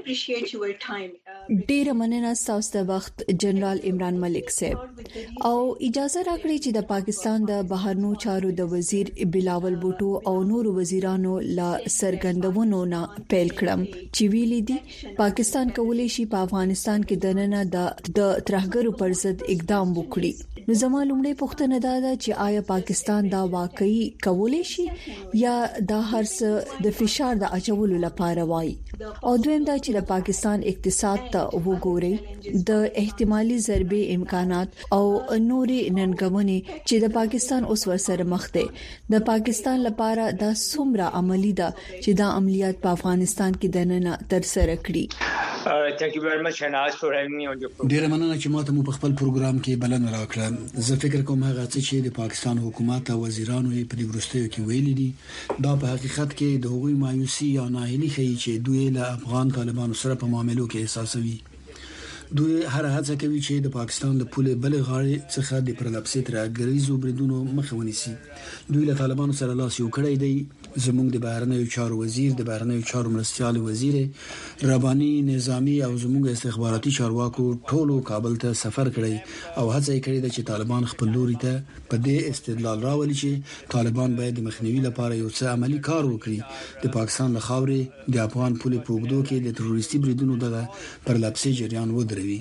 appreciate your time. ډیر مننه تاسو د وخت جنرال عمران ملک صاحب او اجازه راکړئ چې د پاکستان د بهرنیو چارو د وزیر بلاول بوټو او نور وزیرانو لا سرګندونو نه پیل کړم چې ویلي دي پاکستان کولی شي په افغانستان کې دننه د ترهګرو پر ضد اقدام وکړي. نو زما لومړی پوښتنه دا ده چې آیا پاکستان دا واقعي کولی شي یا دا هرڅه د فشار د اچولو لپاره وایي؟ او دویم دا چې د پاکستان اقتصاد ته وګوري د احتمالي ضربې امکانات او نورې ننګونې چې د پاکستان اوس ورسره مخ دي د پاکستان لپاره دا څومره عملی ده چې دا عملیات په افغانستان کې دننه تر سره کړي. Thank you very much Shanaz for having me on your program. ډیر مننه چې ماته مو په خپل پروګرام کې بلنه راکړه. زه فکر کوم هغه چې د پاکستان حکومت او وزیرانو یې په دې وروستیو کې ویلي دي دا په حقیقت کې د هغوی مایوسي یا ناهیلي ښيي چې دوی له افغان طالبانو سره په معاملو کې احساسوي. دوی هر هڅه کوي چې د پاکستان د پولې بل غاړې څخه د پرلپسې ترهګریزو بریدونو مخه ونیسي. دوی له طالبانو سره لاس یو کړی دی. زموږ د بهرنیو چارو وزیر د بهرنیو چارو مرستيال وزیر رباني نظامی او زموږ استخباراتي چارواکو ټولو کابل ته سفر کړی او هڅه یې کړې ده چې طالبان خپل لوري ته په دې استدلال راولي چې طالبان باید د مخنیوي لپاره یو څه عملی کار وکړي. د پاکستان له خاورې د افغان پولې په اوږدو کې د تروریستي بریدونو د پرلپسې جریان ودروي.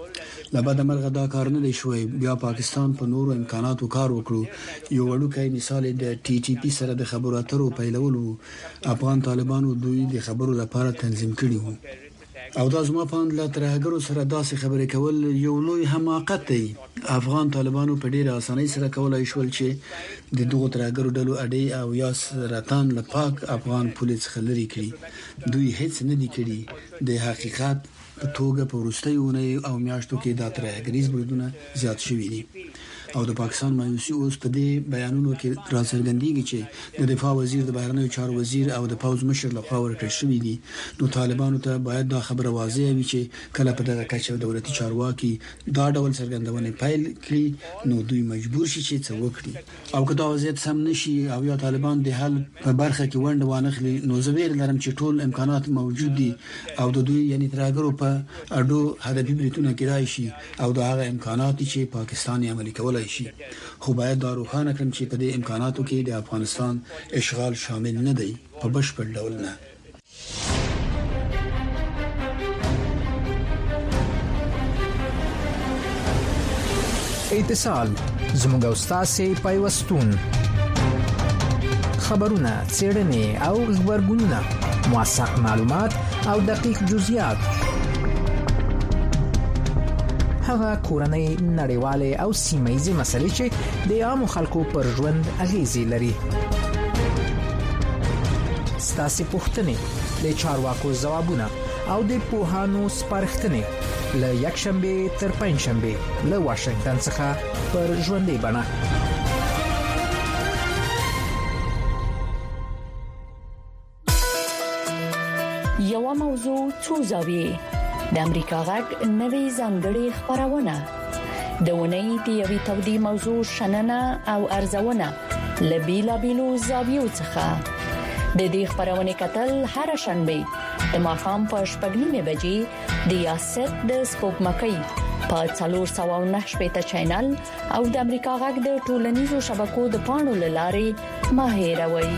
لبعد مرغه دا کار نه دی شوی. بیا پاکستان په نورو امکاناتو کار وکړو. یو وړوکی مثال د ټي ټي پی سره د خبرو اترو پیلولو افغان طالبانو دوی د خبرو لپاره تنظیم کړي وو او دا زما په اند له ترهګرو سره داسې خبرې کول یو لوی حماقت دی. افغان طالبانو په ډیره اسانۍ سره کولای شول چې د دغو ترهګرو ډلو اډې او یا سرطان له پاک افغان پولیس څخه لري کړي. دوی هیڅ نه دي کړي. د حقیقت په توګه په وروستیو او میاشتو کې د ترهګریز بریدونه زیات شوي دي او د پاکستان مایوسي اوس په دې بیانونو کې راڅرګندېږي چې د دفاع وزیر د بهرنیو چارو وزیر او د پوز مشر لخوا ورکړل شوی دي. نو طالبانو ته باید دا خبره واضح وي چې کله په دغه کچه دولتي چارواکي دا ډول څرګندونې پیل کړي نو دوی مجبور شي چې څه وکړي او که دا وضعیت سم نشي او یا طالبان د حل په برخه کې ونډه وانخلي نو زه ویره لرم چې ټول امکانات موجود دي او د دوی یعنی ترهګرو په اډو هدفي بریتونه کېدای شي او دا هغه امکانات چې پاکستان یې عملي کولای شي. خو باید دا روښانه کړم چې په دې امکاناتو کې د افغانستان اشغال شامل نه دی په بشپړ ډول نه. اتصال زموږ استاد پیوستون خبرونه څېړنې او خبرګونونه موثق معلومات او دقیق جزئیات هغه کورنۍ نړیواله او سیمایي مسلې چې د عامو خلکو پر ژوند اغیزې لري. ستاسو پوښتنې د چارواکو ځوابونه او د پوهانو سپارښتنې له یکشنبه تر پنځشنبه له واشنگټن څخه پر ژوندۍ بڼه. یو موضوع څو زاویې د امریکا غږ نوې ځانګړې خبرونه د ونې د یوې تودې موضوع شننه او ارزونه لبیلا بیلو زاویو څخه د دې خبرونه کتل هر شنبه د ماښام په 8:30 بجې د یاست د سپوږمکۍ په 409 چینل او د امریکا غږ د ټولنیزو شبکو د پاڼو لارې ماهیروي.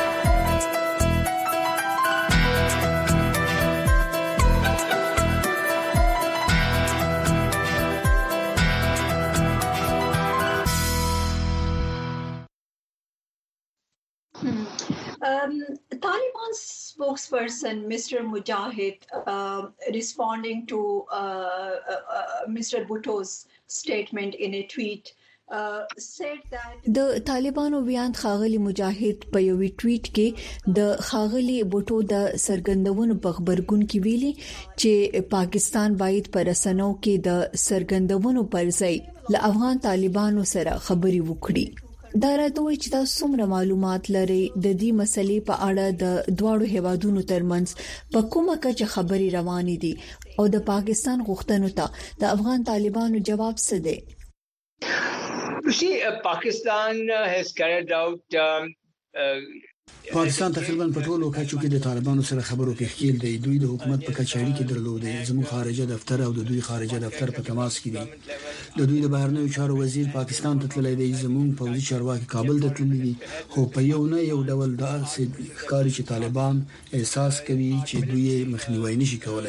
Taliban spokesperson Mr. Mujahid responding to Mr. Bhutto's statement in a tweet said that د طالبانو بیان خاغلی مجاهد په یو ټویټ کې د خاغلی بوټو د سرګندونو په خبرګون کې ویلي چې پاکستان باید پر رسنیو کې د سرګندونو پر ځای له افغان طالبانو سره خبري وکړي. دا راځي چې تاسو څومره معلومات لرئ د دې مسلې په اړه د دواړو هیوادونو ترمنځ په کومه کچه خبري روانې دي او د پاکستان غوښتنو ته د افغان طالبانو جواب څه دی؟ You see, Pakistan has carried out پاکستان تقریبا په ټولو کچو کې د طالبانو سره خبرو کې ښکیل دی. دوی د حکومت په کچ اړیکې درلودې. زموږ خارجه دفتر او د دوی خارجه دفتر په تماس کې دي. د دوی د بهرنیو چارو وزیر پاکستان ته تللی دی. زموږ پوځي چارواکي کابل ته تللي دي. خو په یو نه یو ډول دا ښکاري چې طالبان احساس کوي چې دوی مخنیوي نشي کولای.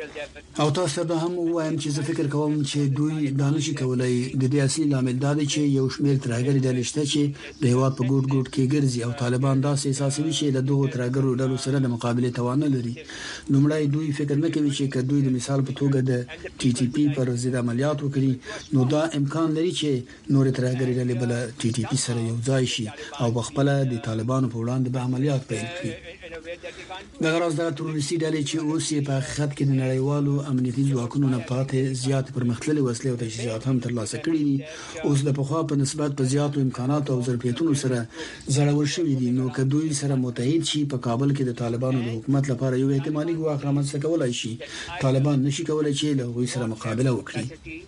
او تاسو ته هم وایم چې زه فکر کوم چې دوی دا نشي کولای. د دې اصلي لامل دا دی چې یو شمېر ترهګري ډلې شته چې د هیواد په ګوټ ګوټ کې ګرځي او طالبان داسې احساسوي چې له دغو ترهګرو ډلو سره د مقابله توان نه لري. لومړی دوی فکر نه کوي چې دوی د مثال په توګه د ټي ټي پی پر ضد عملیات وکړي نو دا امکان لري چې نور ترهګري ډلې بل ټي ټي پی سره یو ځای شي او بخپله د طالبانو په وړاندې به عملیات پیل کړي. د غرض د تروریستي ډلې چې اوس په حقیقت کې د نړیوالو امنیتي ځواکونو نه پاتې زیات پرمختللي وسلې او تجهیزات هم ترلاسه کړي دي. اوس د پخوا په نسبت په زیاتو امکاناتو او ظرفیتونو سره زړور شوي دي. نو که دوی سره متحد شي په کابل کې د طالبانو د حکومت لپاره یو احتمالي ګواښ رامنځته کولای شي. طالبان نشي کولای چې له هغوی سره مقابله وکړي.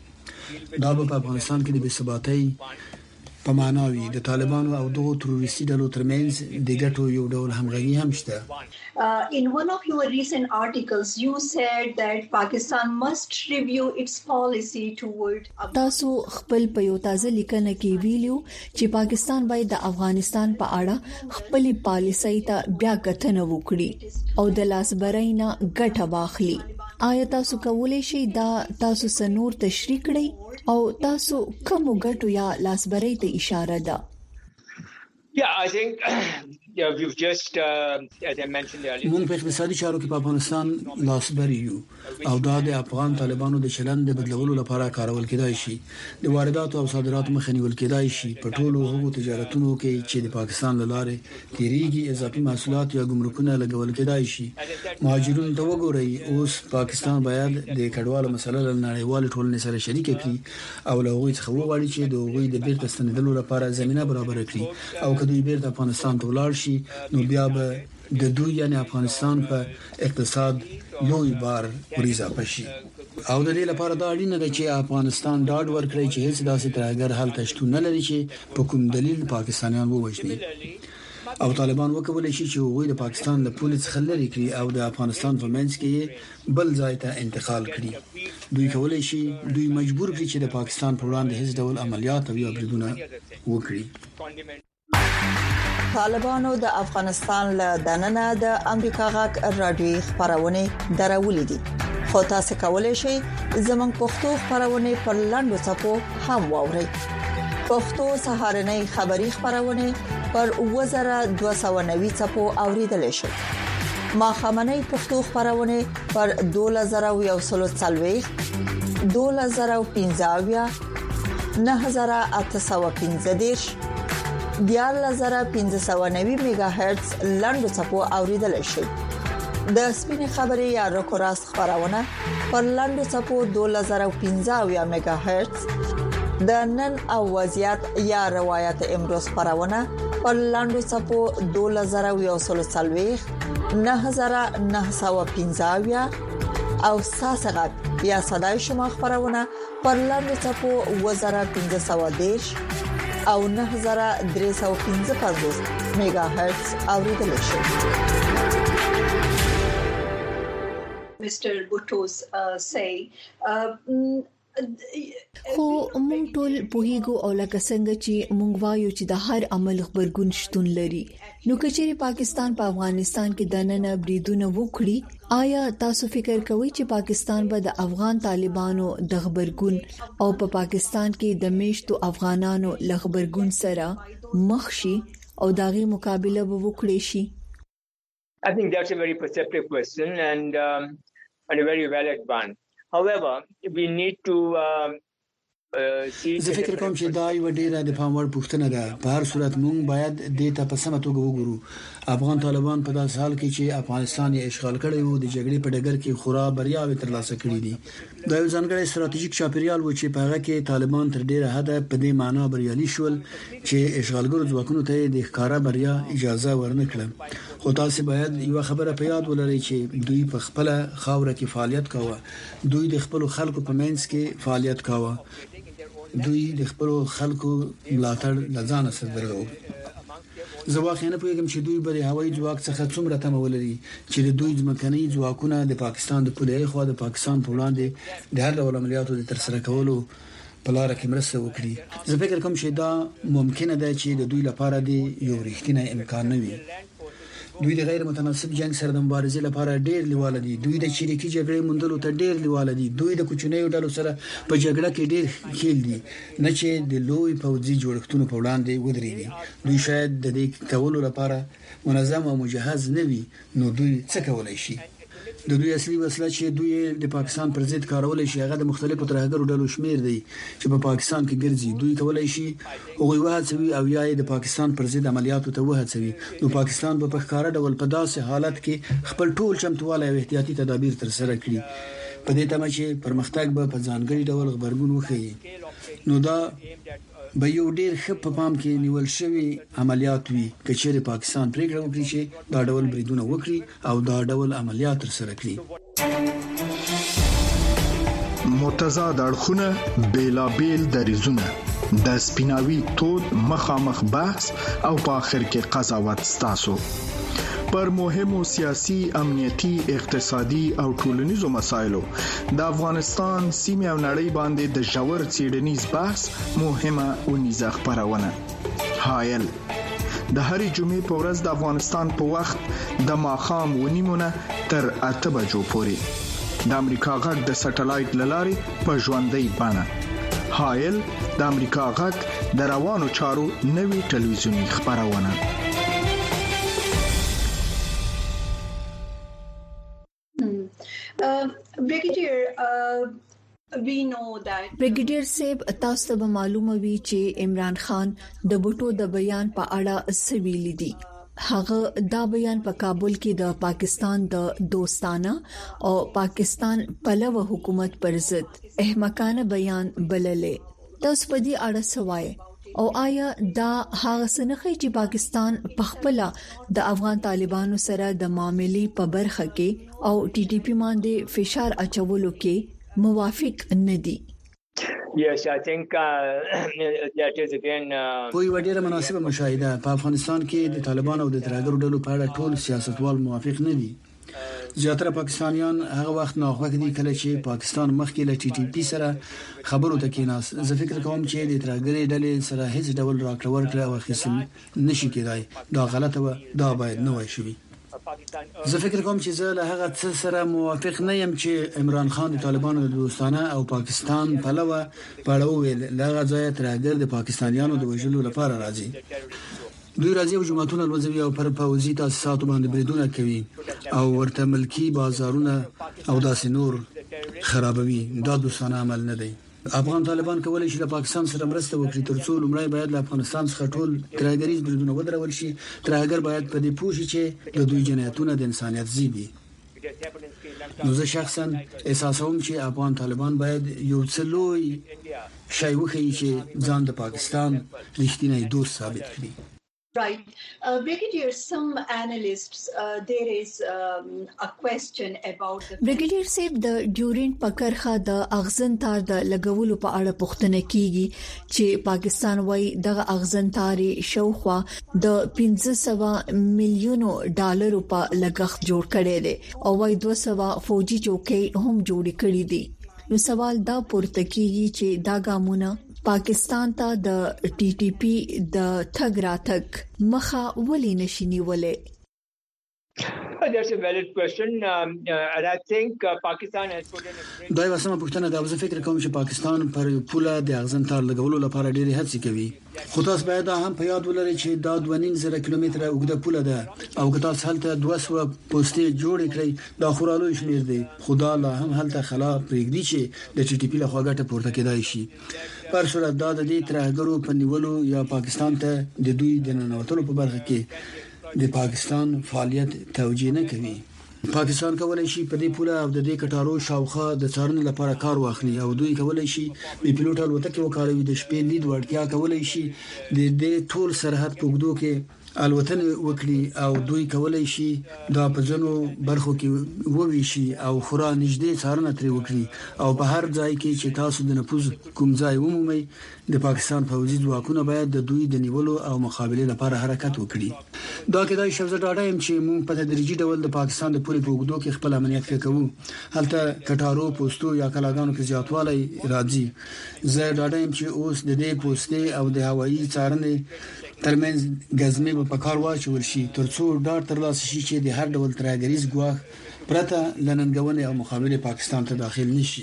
دا په افغانستان کې د بې ثباتۍ په معنا وي. د طالبانو او دغو تروریستي ډلو ترمنځ د ګټو یو ډول همغږي هم شته. In one of your recent articles, you said that Pakistan must review its policy toward. تاسو خپل په یو تازه لیکنه کې ویلو چې پاکستان باید د افغانستان په اړه خپل پالیسۍ ته بیا کتنه وکړي او د لاسبرۍ نه ګټه واخلي. آیا تاسو کولای شئ دا تاسو سنور تشریح کړئ او تاسو کوم ګټو یا لاسبرۍ ته اشاره ده؟ Yeah, I think we've just as I mentioned earlier موږ په اقتصادي چارو کې په افغانستان لاسبري یو او دا د افغان طالبانو د چلند د بدلولو لپاره کارول کېدای شي. د وارداتو او صادراتو مخه نیول کېدای شي. په ټولو هغو تجارتونو کې چې د پاکستان له لارې تیریږي اضافي محصولات یا ګمرکونه لګول کېدای شي. مهاجرونو ته وګورئ. اوس پاکستان باید د کډوالو مسله له نړیوال ټولنې سره شریک کړي او له هغوی څخه وغواړي چې د هغوی د بیرته ستنېدلو لپاره زمينه برابر کړي او که دوی بیرته افغانستان ته ولاړ شي نو بیا به د دوی یعنی افغانستان په اقتصاد لوی بار وريزه شي. او د دې لپاره دا اړینه ده چې افغانستان ډاډ ورکړي چې هیڅ داسې ترهګر حالت شتون نه لري چې په کوم دلیل پاکستانیان ووژني او طالبان وکولای شي چې هغوی د پاکستان له پولې څخه لري کړي او د افغانستان په منځ کې بل ځای ته انتقال کړي. دوی کولای شي دوی مجبور کړي چې د پاکستان په وړاندې هیڅ ډول عملیات او یا بریدونه وکړي. طالبانو د افغانستان له دننه د امریکا غاک رادیوي خبرونه درولې دي. خو تاسو کولای شئ زموږ پښتو خبرونه پر لاندو صفو هم واورئ. پښتو سهارنۍ خبری خبرونه پر 2290 صفو اوریدل شي. ما خمنۍ پښتو خبرونه پر 2140 2015 9815 1590 میگا هرتز لاندو صفو اوریدل شي. د سپینې خبرې یا رکوراس خبرونه پر لاندو صفو 2015 میگا هرتز د نن او وضعیت یا روایت امروز خبرونه پر لاندو صفو 2040 9915 او ساسغت یا صداي شما خبرونه پر لاندو صفو 1510 او 9315 میگا هرتز اوریدل شي. Mr. Bhutto's say خو مونږ ټول پوهیږو او لکه څنګه چې مونږ وایو چې د هر عمل خبرګون شتون لري. نو کچېری پاکستان په افغانستان کې دننه بریدونه وکړي، آیا تاسو فکر کوئ چې پاکستان به د افغان طالبانو د خبرګون او په پاکستان کې د میشتو افغانانو له خبرګون سره مخ شي او داغي مقابله وکړي شي؟ I think that's a very perceptive question and a very valid one. However, we need to زه فکر کوم چې دا یو ډیره د پام وړ پوښتنه ده. په هر صورت مونږ باید د ته په سمه توګه وګورو. افغان طالبان په داس حال کې چې افغانستان یې اشغال کړی وو د جګړې په ډګر کې خورا بریاوې ترلاسه کړې دي. دا یو ځانګړی ستراتیژیک چاپیریال و چې په هغه کې طالبان تر ډیره حد په دې معنی بریالي شول چې اشغالګرو ځواکونو ته د ښکارا بریا اجازه ورنکړه. خو تاسو باید یو خبره په یاد ولرئ چې دوی په خپل خاوره کې فعالیت کاوه. دوی د خپل خلکو په منځ کې فعالیت کاوه. دوی د خپل خلکو ملاتړ لزان سره درلود. زه واقعا نه پوهیږم چې دوی به هوایي ځواک څخه څومره تمه ولري چې دوی ځمکني ځواکونه د پاکستان د پولې خو د پاکستان په وړاندې د هر ډول عملیاتو د ترسره کولو په لار کې مرسته وکړي. زه فکر کوم چې دا ممکنه ده چې د دوی لپاره د یو رښتینی امکان نه وي. دوی د غیر متناسب جنگ سره د مبارزې لپاره ډېر لیواله دي. دوی د چریکي جګړې موندلو ته ډېر لیواله دي. دوی د کوچنیو ډلو سره په جګړه کې ډېر خېل دي نه چې د لوی پوځي جوړښتونو په وړاندې ودرېږي. دوی شاید د دې کولو لپاره منظم او مجهز نه وي. نو دوی څه کولای شي؟ د دوی اصلي وسله چې دوی د پاکستان پر ضد کارول شي هغه د مختلفو ترهګرو ډلو شمیر دی چې په پاکستان کې ګرځي. دوی کولای شي هغه وهڅوي او یا د پاکستان پر ضد عملیاتو ته وهڅوي. نو پاکستان په ښکارا ډول په داسې حالت کې خپل ټول چمتوالی او احتیاطي تدابیر تر سره کړي په دې تمه چې پرمختګ به په ځانګړي ډول خبرګون وښيي. نو دا به یو ډیر ښه په پام کې نیول شوی عملیات وي چې چیرې پاکستان پریکړه وکړي چې دا ډول بریدونه وکړي او دا ډول عملیات تر سره کړي. متضاد اړخونه بیلابیل دریزونه د سپیناوي تود مخامخ بحث او په اخر کې قضاوت ستاسو پر مهمو سیاسي، امنیتي، اقتصادي او ټولنیزو مسایلو د افغانستان سیمه او نړۍ باندې د ژور څېړنیز بحث مهمه ونیزه خبرونه. حایل د هرې جمعې په ورځ د افغانستان په وخت د ماښام ونیمونه تر 8 بجو پورې د امریکا غږ د سټلایټ لارې په ژوندۍ بڼه. حایل د امریکا غږ د روانو چارو نوي ټلویزیونی خبرونه. بریګیډیر صاحب تاسو ته معلومه وي چې عمران خان د بوټو د بیان په اړه سویل دي. هغه دا بیان په کابل کې د پاکستان د دوستانه او پاکستان پلوه حکومت پر ضد احمقانه بیان بللې. تاسو په دې اړه سوای او آیا دا هغه سنخي چې پاکستان په خپل د افغان طالبانو سره د معاملې په برخه کې او ټي ټي پی باندې فشار اچولو کې موافق نه دي؟ Yes, I think that is again کوئی وړاندې مناسبه مشاهده په افغانستان کې د طالبان او د ترهګرو ډلو په اړه ټول سیاستوال موافق نه دي. زیاتره پاکستانیان هغه وخت ناخوښ دي کله چې پاکستان مخکې له ټي ټي پی سره خبرو ته کېناس. زه فکر کوم چې د ترهګري ډلې سره هیڅ ډول راکړه ورکړه او اخیستل نشي کېدای. دا غلطه و، دا باید نه وای شي. زه فکر کوم چې زه له هغه څه سره موافق نه یم چې عمران خان د طالبانو د دوستانه او پاکستان پلوه پړو ویل لغه ځای ترهګر د پاکستانیانو د وژلو لپاره راځي. دوی راځي او جماعتونه لوځوي او پر پوځي تاسیساتو باندې بریدونه کوي او ورته ملکی بازارونه او داسې نور خرابوي. دا دوستانه عمل نه دی. افغان طالبان کولای شي د پاکستان سره مرسته وکړي ترڅو لومړی باید له افغانستان څخه ټول ترهګریز بریدونه ودرول شي. ترهګر باید په دې پوه شي چې د دوی جنایتونه د انسانیت ضد دي. نو زه شخصا احساسوم چې افغان طالبان باید یو څه لوی شی وکړي چې ځان د پاکستان رښتینی دوست ثابت کړي. Right. Brigadier, some analysts, there is a question about the... Brigadier صاحب د ډیورنټ پکرخه د اغزن تار د لګولو په اړه پوښتنه کیږي چې پاکستان وايي دغه اغزن تاري شوخوا د 1500 میلیونو ډالرو په لګښت جوړ کړي دي او وايي 200 فوجي چوکۍ هم جوړ کړي دي. نو سوال دا پورته کیږي چې دا ګامونه پاکستان ته د ټي ټي پی د ټګ راتګ مخه ولې نشي نیولې؟ That's a valid question. And I think Pakistan has put in a great... دا یو سم پوښتنه ده. زه فکر کوم چې پاکستان پر پوله د اغزن تار لګولو لپاره ډېری هڅې کوي. خو تاسو باید هم په یاد ولرئ چې دا 2.5 کیلومتره اوږده پوله ده او که تاسو هلته 200 پوسټې جوړ کړئ دا خورالو شمیر دی. خدا لا هم هلته خلا پرېږدي چې د ټي ټي پی له خوا ګټه پورته کېدای شي. پر صورت دا د دې ترهګرو په نیولو یا پاکستان ته د دوی د ننوتلو په برخه کې د پاکستان فعالیت توجیه نه کوي. پاکستان کولای شي په دې پوله او د دې کټارو شاوخوا د څارنې لپاره کار واخلي او دوی کولای شي بي پیلوټ الوتکې وکاروي. د شپې لید وړتیا کولای شي د دې ټول سرحد په وګړو کې الوتن وکړي او دوی کولای شي دا په ځنو برخو کې وویشي او خورا نږدې څارنه ترې وکړي او په هر ځای کې چې تاسو د نفوذ کوم ځای ومومئ د پاکستان فوجي ځواکونه باید د دوی د نیولو او مقابله لپاره حرکت وکړي دا کېدای شي زه ډاډه یم چې موږ په تدریجي ډول د پاکستان د پولې په وګړو کې خپل امنیت کوو هلته کټارو پوسټو یا کلاګانو کې زیاتوالی راځي زه ډاډه یم چې اوس د دې پوسټې او د هوایي څارنې ترمنځ غزمه په کار واچول شي ترڅو ډاډ ترلاسه شي چې د هر ډول ترهګریز ګواښ پرته لننګونې او مقابله پاکستان ته داخل نشي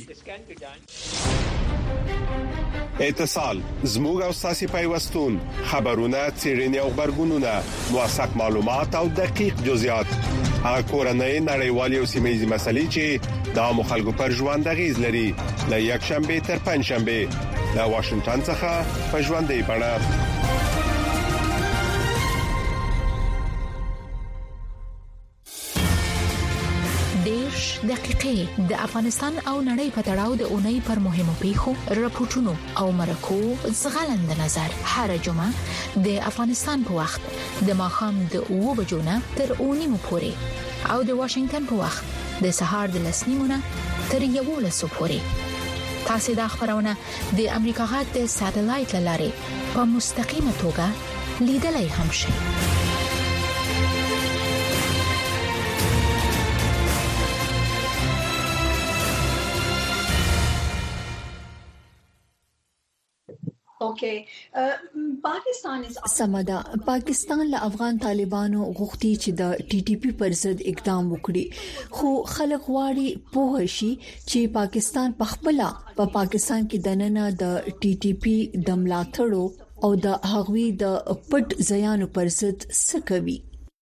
اتصال زموږ او ساسي پیوستون خبرونه چیرنی او خبرګونونه موثق معلومات او دقیق جزئیات هغه کورنۍ نړیوالې او سیمه‌یزې مسلې چې د مخالګو پر ژوند غیز لري ل یک شنبه تر پنځ شنبه د واشنگټن څخه په ژوندۍ بڼه دقیقې د افغانستان او نړۍ په تړاو د اونۍ پر مهمو پیښو راپورټونو او مرکو زغلند نظر هر جمعه د افغانستان په وخت د ماښام د 2 بجو نه تر 9 پورې او د واشنگټن په وخت د سهار د 10 نه تر 11 پورې تاسو د خبرونه د امریکا غږ د ساتلایت لارې په مستقیمه توګه لیدلای هم شئ سمدا پاکستان له افغان طالبانو غوښتي چې د ټي ټي پی پر ضد اقدام وکړي خو خلک واړي په شي چې پاکستان په خپل په پاکستان کې دننه د ټي ټي پی د ملاتړو او د هغوی د پټ ځایانو پر ضد څه کوي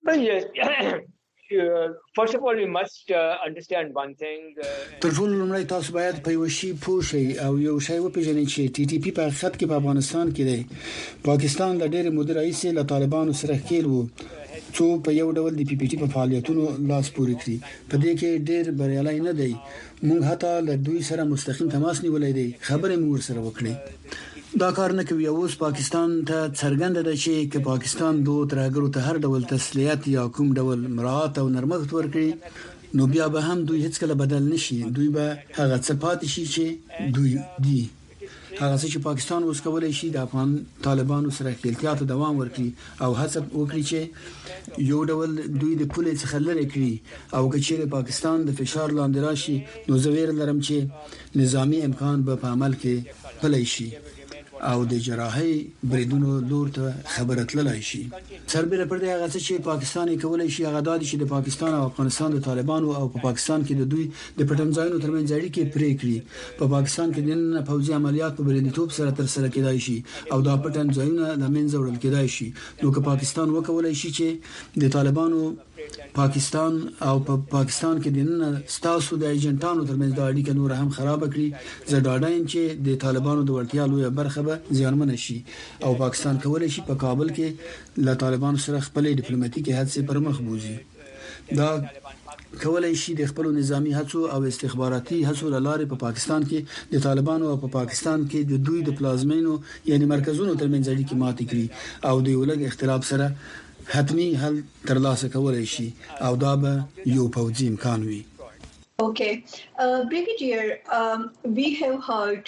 First of all, we must understand one thing. تر ټولو لومړی تاسو باید په یو شی پوه شئ او یو شی وپېژنئ چې ټي ټي پی په حقیقت کې په افغانستان کې دی پاکستان د ډېر مودې راهیسې له طالبانو سره ښکېل وو څو په یو ډول د پی پی ټي په فعالیتونو لاس پورې کړی په دې کې ډېر بریالي نه دی موږ حتی له دوی سره مستقیم تماس نیولای دی خبرې موږ سره وکړي دا کار نه کوي اوس پاکستان ته څرګنده ده چې که پاکستان دوه ترهګرو ته هر ډول تسلیت یا کوم ډول مراعات او نرمښت ورکړي نو بیا به هم دوی هیڅ کله بدل نشي دوی به هغه څه پاتې شي چې دوی دي هغه څه چې پاکستان اوس کولای شي د افغان طالبانو سره خپلتیا ته دوام ورکړي او هڅه وکړي چې یو ډول دوی د پولې څخه لري کړي او که چیرې پاکستان د فشار لاندې راشي نو زه ویره لرم چې نظامی امکان به په عمل کې پلی شي او د جراحي بریدونو لور ته خبره تللای شي سربېره پر دې هغه څه چې پاکستان کولای شي هغه د چې د پاکستان او افغانستان د طالبانو او په پاکستان کې د دوی د پټنځایونو ترمنځ اړیکې پرې کړي په پاکستان کې د فوجي عملیات په بریدیتوب سره تر سره کېدای شي او دا پټنځایونه د منځ وړل کېدای شي نو که پاکستان وکولای شي چې د طالبانو پاکستان او په پاکستان کې د نن ستاسو د ایجنټانو ترمنځ د اړیکې نور هم خراب کړي زه ډاډه یم چې د طالبانو د ورتیا لوی برخه به زیانمن شي او پاکستان کولای شي په کابل کې له طالبانو سره خپل ډیپلوماټیکي هڅې پر مخ بوزي دا کولای شي د خپل نظامی هڅو او استخباراتي هڅو لاره په پاکستان کې د طالبانو او په پاکستان کې د دوی د پلازمینو یعنی مرکزونو ترمنځ اړیکې ماتې کړي او د یو لږ اختلاف سره حتمی حل ترلاسه کولای شي او دا به یو پوځي امکان وي Okay, Brigadier, we have heard,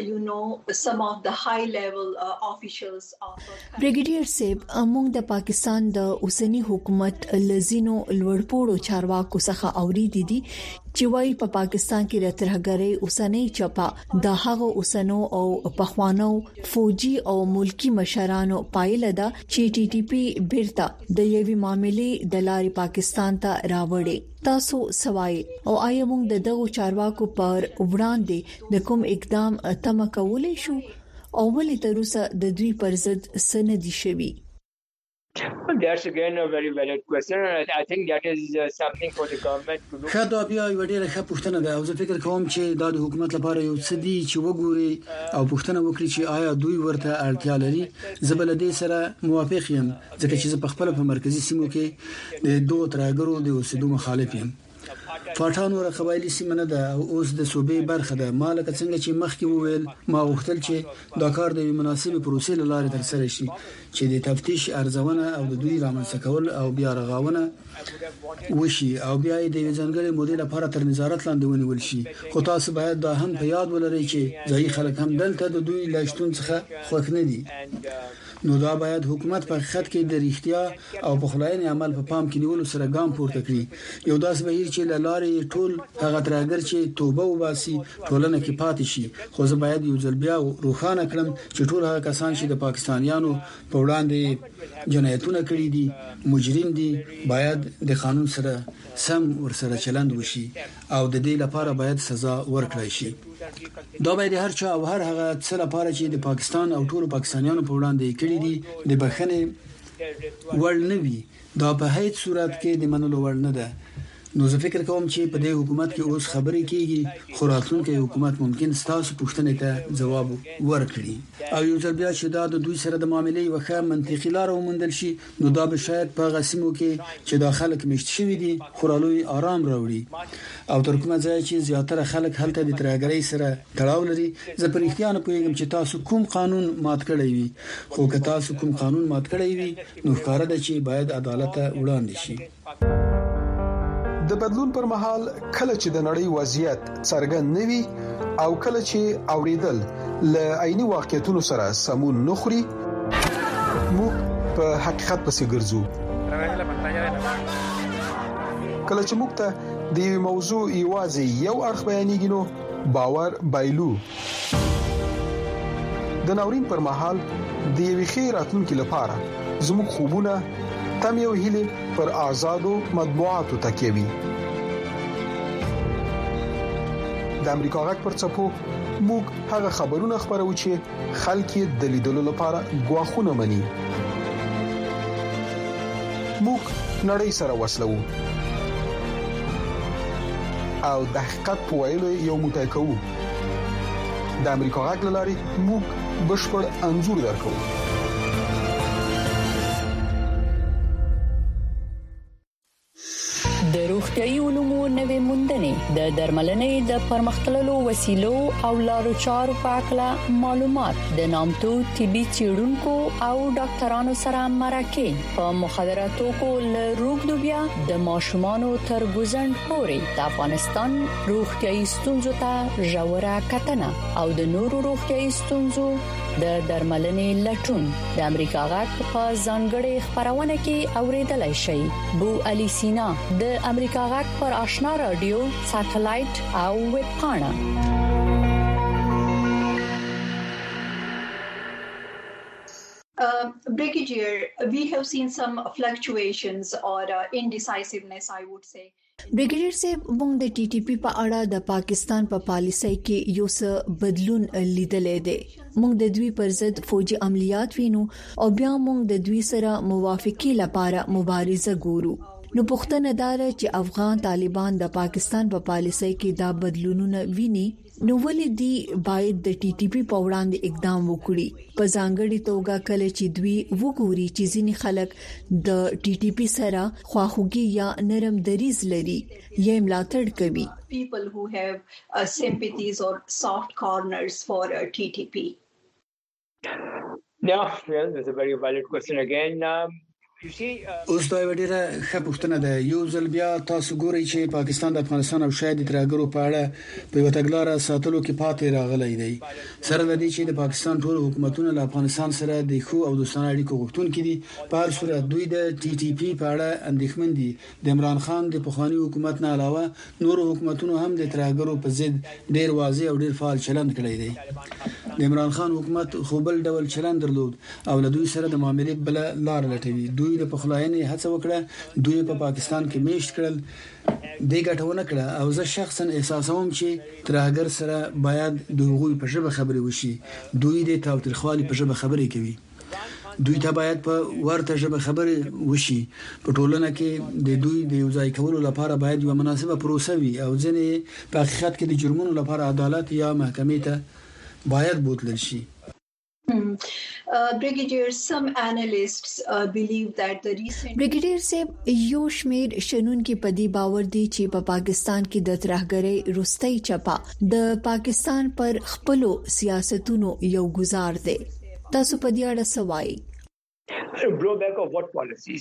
some of the high-level officials of. Brigadier Seb, among the Pakistan the اوسنی حکومت لزینو لوړپوړو چارواکو څخه اوریدي دي چې وايي په پاکستان کې د ترهګرۍ اوسنۍ چپا د هغو اوسنو او پخوانو فوجي او ملکی مشرانو پایله ده چې ټي ټي پی بیرته د یوې معاملې د لارې پاکستان ته راوړي تاسو سوای او آیا موږ د دغو چارواکو پر وړاندې د کوم اقدام تمه کولای شو او ولې تر اوسه د دوی پر ضد سندې شوي Well, that's again a very valid question, and I think that is something for the government to look. خاطر بیا یو ډېر ښه پوښتنه ده او زه فکر کوم چې دا د حکومت لپاره یو څه دی چې وګوري او پوښتنه وکړي چې آیا دوی ورته اړتیا لري زه بل دې سره موافق یم ځکه چې زه په خپل په مرکزی سیمو کې د دوه ترهګرو د اوسېدو مخالف یم فاټان ور قبایلی سیمه نه ده او اوس د صوبې برخه ده. مالک څنګه چې مخکې وویل ما غوښتل چې دا کار د مناسبې پروسې لاره ترسره شي چې د تفتیش ارزونه او د دوی رامنځته کول او بیا رغاونه وشي او بیا د ځنګړي مودې لپاره تر نظارت لاندې ونیول شي. خو تاسو باید دا هم په یاد ولرئ چې ځایي خلک هم دلته د دوی لاشتون څخه خوښ نه دي. نو دا باید حکومت په حقیقت کې د ریښتیا او په خلاینې عمل په پام کې نیولو سره ګام پورته کړي. یو داس بهیر چې لارې ټول هغه ترګر چې توبه وباسي ټولنه کې پاتې شي. خو زه باید یو ځل بیا روښانه کړم چې ټول هغه کسان چې د پاکستانیانو په وړاندې جنایتونه کړي دي مجرم دي باید د قانون سره سم ورسره چلند وشي او د دې لپاره باید سزا ورکړای شي. دا باید هر چا او هر هغه څه لپاره چې د پاکستان او ټولو پاکستانیانو په وړاندې کړي دي د بخښنې وړ نه وي. دا په هیڅ صورت کې د منلو وړ نه ده. نو زه فکر کوم چې په دې حکومت کې اوس خبرې کیږي خو راتلونکي حکومت ممکن ستاسو پوښتنې ته جواب ورکړي او یو ځل بیا چې دا د دوی سره د معاملې وخه منطقي لار ومندل شي نو دا به شاید په غسیمو کې چې داخله کې مشت شوی دي خورالوي آرام راوړي او تر کومه ځای چې زیاتره خلک هلته د ترګرۍ سره تړاو لري. زه پر اختیار نه پوهیږم چې تاسو کوم قانون مات کړی وي خو که تاسو کوم قانون مات کړی وي نو ښکاره ده چې باید عدالت ته وړاندې شي. د بدلون پر مهال کله چې د نړۍ وضعیت څرګند نوي او کله چې اوریدل ل عیني واقعیتونو سره سمون نخري موږ په حقیقت پسې ګرځو. کله چې موږ ته د موضوع ایوازي یو اړخ بیانېږي نو باور بایلو. د ناورین پر مهال د یوې خیراتونکو لپاره زموږ خوبونه تم یو هیله پر آزادو مطبوعاتو تکیوي. د امریکا غږ پر څپو موږ هغه خبرونه خبرو چې خلک د لیدلو لپاره غواخونه مني. موږ نړۍ سره وصلو او د حقیقت په ویلو یو موټی کوو. د امریکا غږ لاري موږ بشپړ انزور درکو. د روغتيایي علومو نوې موندنې د درملنې د پرمختللو وسیلو او لارو چارو په اړه معلومات د نامتو طبي چیرونکو او ډاکټرانو سره مرکه په مخابراتو کو له روغتیا د ماشومانو تر ګوزند پورې د افغانستان روغتيایي ستونزو ته ژوره کتنه او د نورو روغتيایي ستونزو د درملنې لټون د امریکا غږ په ځانګړي خبرونه کې اوریدلای شي. بو علي سینا د امریکا غږ پر آشنا رادیو ساتلایت او ویب پاڼه. Brigadier, we have seen some fluctuations or indecisiveness, I would say. بریګیډیر صاحب موږ د ټي ټي پی په اړه د پاکستان په پالیسۍ کې یو څه بدلون لیدلې دي. موږ د دوی پر ضد فوجي عملیات وینو او بیا موږ د دوی سره موافقه لپاره مبارزه ګورو. نو پښتنه دار چې افغان طالبان د پاکستان په پالیسۍ کې دا بدلونونه ویني نو ولې دی باید د ټي ټي پی په وړاندې اقدام وکړي. په ځانګړي توګه کله چې دوی وګوري چې ځینې خلک د ټي ټي پی سره خواخوږي یا نرم دریز لري یا ملاتړ کوي. People who have sympathies or soft corners for TTP. Yeah, well, that's a very valid question again. اوس دا ډیره ښه پوښتنه ده. یو ځل بیا تاسو ګورئ چې پاکستان د افغانستان او شاید ترګرو په اړه په یو تګلارې ساتلو کې پاتې راغلی دی. سره د دې چې د پاکستان ټول حکومتونه له افغانستان سره د خو او دوستانه اړیکو غوښتونکي دي. په هر صورت دوی د ټي ټي پی په اړه اندېښمن دي. د عمران خان د پخوانی حکومت نه علاوه نور حکومتونو هم د ترګرو په ضد ډیر واضح او ډیر فعال چلند کړی دی. د عمران خان حکومت خو بل ډول چلند درلود او له دوی سره د معاملې بل لار لټوي. دوی د پخلاینې هڅه وکړه، دوی په پاکستان کې میشت کړل، د ګټونه کړه او زه شخصا احساسوم چې ترهګر سره باید دوی په ژبه خبرې وشي. دوی د تاوتریخوالي په ژبه خبرې کوي. دوی ته باید په ورته ژبه خبرې وشي. په ټولنه کې د دوی د یو ځای کولو لپاره باید یو مناسبه پروسه وي او ځنې په حقیقت کې د جرمونو لپاره عدالت یا محکمې ته باید بوتلل شي. Brigadier, some analysts believe that the recent brigadier से یو شمیر شنون کې پدی باور دی چې په پاکستان کې د ترهګرۍ روستۍ چپا د پاکستان پر خپلو سیاستونو یو گزار دی. تاسو په دې اړه څه وایي؟ Blowback of what policies?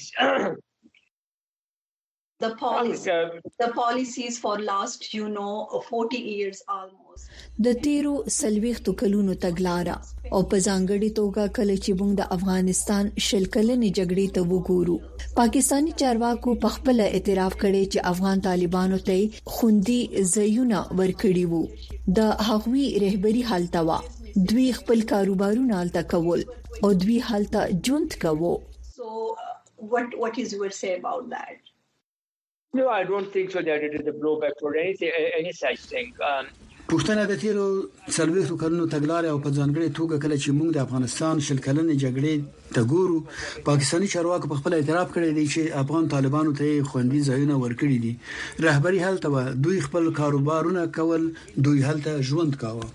The policies for last 40 years almost. د تیرو سلويختو کلونو تګلارا او په ځانګړي توګه کله چې موږ د افغانستان شل کلنې جګړې ته وګورو، پاکستانی چارواکو په خپل اعتراف کړي چې افغان طالبانو ته خوندي ځایونه ورکړي وو. د هغوی رهبری حالت وا دوی خپل کاروبارونه حالت کول او دوی حالت ژوند کوو. So what is your say about that? No, I don't think so that it is a blowback or any such thing. پښتنه د تیرو سلويختو کلونو تګلارې او په ځانګړي توګه کله چې موږ د افغانستان شل کلنې جګړې ته ګورو، پاکستانی چارواکو په خپل اعتراف کړی دی چې افغان طالبانو ته خوندي ځایونه ورکړي دي. رهبری حالت و دوی خپل کاروبارونه کول، دوی حالت ژوند کاوه.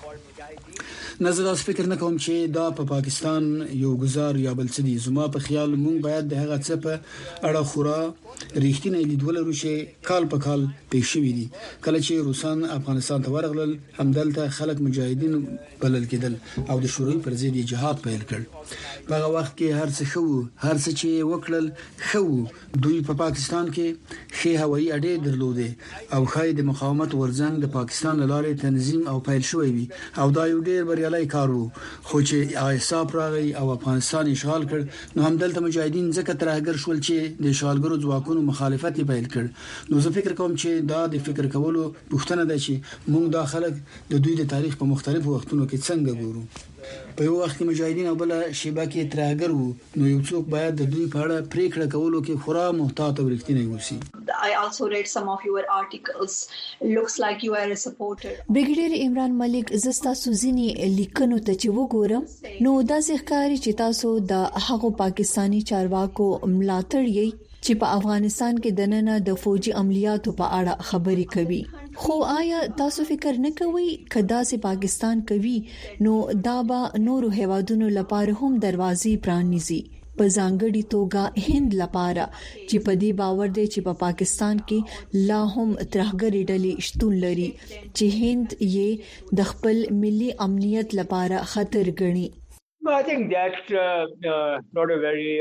نظر اوس فکر نه کوم چې دا په پاکستان یو گزار یا بل څه دي. زما په خیال مونږ باید د هغه څه په اړه خورا ریښتینی لیدول وکړو چې کال په کال پېښ شوې دي. کله چې روسان افغانستان ته ورغلل، همدلته خلک مجاهدین بلل کېدل او د شوروي پر ضد جهاد پیل کړ. په هغه وخت کې هر څه خو هر څه چې وکړل خو دوی په پاکستان کې ښه هوایي اډې درلودې او خای د مقاومت ورزنګ د پاکستان لارې تنظیم او پیل شوی وي او دا یو ډېر بریالي کار وو. خو چې ایساپ راغی او افغانستان اشغال کړ، نو همدلته مجاهدین ځکه ترهګر شول چې د اشغالګرو ځواکونو مخالفت پیل کړ. نو زه فکر کوم چې دا د فکر کولو پوښتنه ده چې موږ دا خلک د دوی د تاریخ په مختلفو وختونو کې څنګه ګورو. په یو وخت کې مجاهدین او بل شیبه کې ترهګر وو، نو یو څوک باید د دوی په اړه پریکړه کولو کې خورا محتاط او رښتینی اوسي. I also read some of your articles. Looks like you are a supporter. ब्रिگेडियर عمران ملک زستا سوزینی لیکنو ته چې وګورم، نو دا ځکه چې تاسو د هغو پاکستانی چارواکو ملاتړ یې چې په افغانستان کې دننه د فوجي عملیاتو په اړه خبرې کوي. خو آیا تاسو فکر نه کوئ کدا سي پاکستان کوي نو دا به نورو هیوادونو لپاره هم دروازې پرانیزي، په ځانګړي توګه هند لپاره چې په دې باور دی چې په پاکستان کې لا هم ترهګري ډلې شتون لري چې هند یې د خپل ملي امنیت لپاره خطر ګڼي. I think that's not a very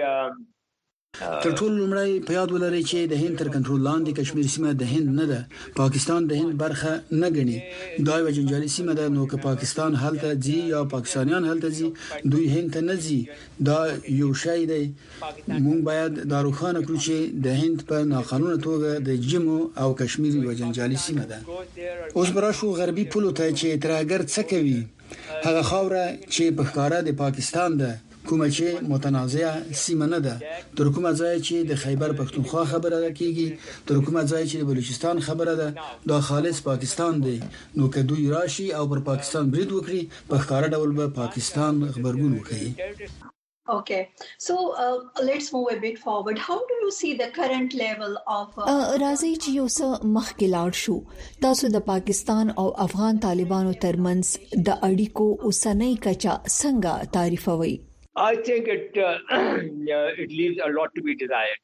تر ټولو لومړی په یاد ولرئ چې د هند تر کنټرول لاندې کشمیر سیمه د هند نه ده، پاکستان د هند برخه نه ګڼي. دا یو جنجالي سیمه ده، نو که پاکستان هلته ځي یا پاکستانیان هلته ځي، دوی هند ته نه ځي. دا یو شی دی. موږ باید دا روښانه کړو چې د هند په ناقانونه توګه د جمو او کشمیر یو جنجالي سیمه ده. اوس براشو غربي پولو ته چې ترهګر څه کوي. هغه خاوره چې په ښکارا د پاکستان ده، کومه چې متنازعه سیمه نه ده، تر کومه ځای چې د خیبر پختونخوا خبره کیږي، تر کومه ځای چې د بلوچستان خبره ده، دا خالص پاکستان دی. نو که دوی راشي او پر پاکستان برید وکړي، په ښکارا ډول به پاکستان خبرګون وکړي. Okay, so let's move a bit forward. How do you see the current level of راځي چې یو څه مخکې لاړ شو. تاسو د پاکستان او افغان طالبانو ترمنځ د اړیکو اوسنۍ کچا څنګه تعریفوي؟ I think it leaves a lot to be desired.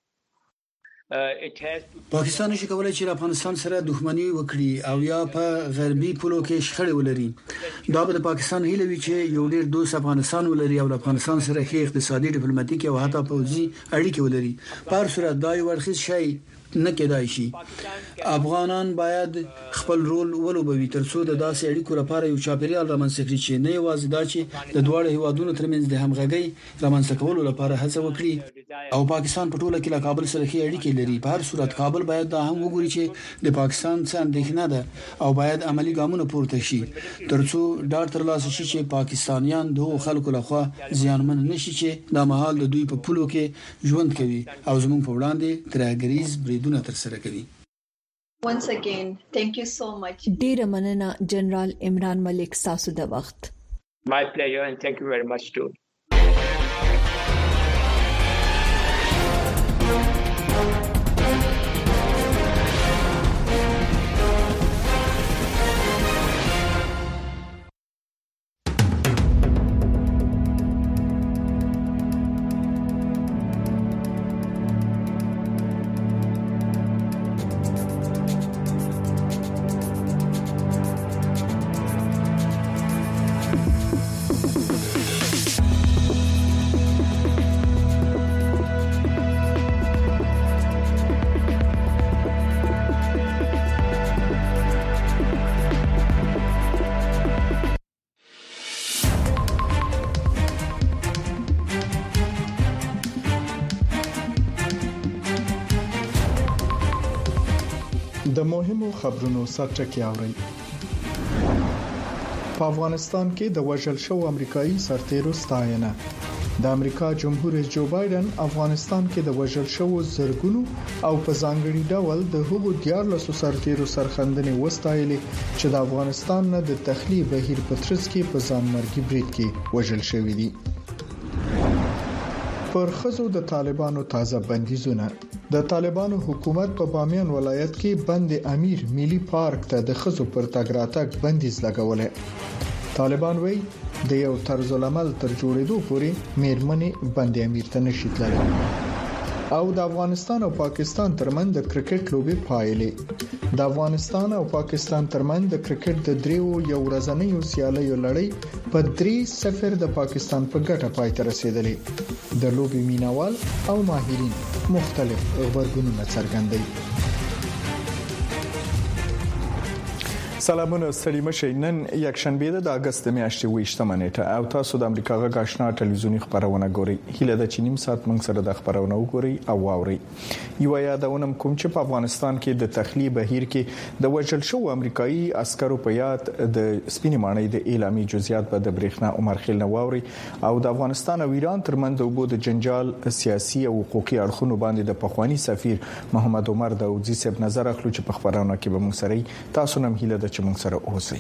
پاکستان نشي کولای چې افغانستان سره دښمنی وکړي او یا په غربي پولو کې شخړې ولري. دا به د پاکستان هیله وي چې یو ډیر دوست افغانستان ولري او افغانستان سره ښه اقتصادي ډیپلوماټیکي او حتی پوځي اړیکې ولري. په هر صورت دا یو ورخیز شي نه کېدای شي. افغانان باید خپل رول ولوبوي ترڅو د داسې اړیکو لپاره یو چاپیریال رامنځته کړي چې نه یوازې دا چې د دواړو هیوادونو ترمنځ د همغږۍ رامنځته کولو لپاره هڅه وکړي او پاکستان په ټوله کې له کابل سره ښه اړیکې لري. په هر صورت کابل باید دا هم وګوري چې د پاکستان څخه اندېښنه ده او باید عملی ګامونه پورته شي ترڅو ډاډ ترلاسه شي چې پاکستانیان د خلکو لخوا زیانمن نشي چې د مهال د دوی په پولو کې ژوند کوي او زموږ په وړاندې ترهګریز بریدونه ترسره کوي. Once again, thank you so much. ډیر مننه جنرال عمران ملک تاسو د وخت. My pleasure and thank you very much too. د مهمو خبرونو سرټکی اوري. په افغانستان کې د وژل شو امریکایي سرتیرو ستاینه. د امریکا جمهور رئیس جو بایدن افغانستان کې د وژل شو زرګونو او په ځانګړي ډول د هغو 14 سرتیرو سرخندنې وستایلې چې د افغانستان نه د تخلیه بهیر په ترڅ کې په ځانمرګي برید کې وژل شوی دي. پر خزو د طالبانو تازه بندیزونه. د طالبانو حکومت په بامیان ولایت کې بند امیر ملي پارک ته د خزو پر تګ راتګ بندیز لګولې. طالبان وایي د یو طرز العمل تر جوړېدو پورې میرمنې بند امیر ته نشي تللی. او د افغانستان او پاکستان ترمنځ د کرکټ لوبې پایلې. د افغانستان او پاکستان ترمنځ د کرکټ د دریو یو ورځنیو سیالیو لړۍ په 3-0 د پاکستان په ګټه پای ته رسیدلې. د لوبې مینوال او ماهرین مختلف غبرګونونه څرګندوي. سلامونه ستړي مشي. نن یک شنبه د اگست میاشتې 28 نیټه او تاسو د امریکا غږ آشنا ټلویزیونی خبرونه ګورئ. هیله ده چې نیم ساعت موږ سره د خبرونه وګورئ او واورئ. یو یادونه کوم چې په افغانستان کې د تخلیه بهیر کې د وژل شو امریکایي عسکرو په یاد د سپینې ماڼۍ د اعلامي جزئیات په د برېښنا عمر خیل نه واورئ او د افغانستان او ایران ترمنځ د وبو د جنجال سیاسي او حقوقي اړخونو باندې د پخوانی سفیر محمد عمر داودزی صاحب نظر اخلو چې په خبرونه کې به موږ سره تاسو نم هیله ده چې موږ سره اوسئ.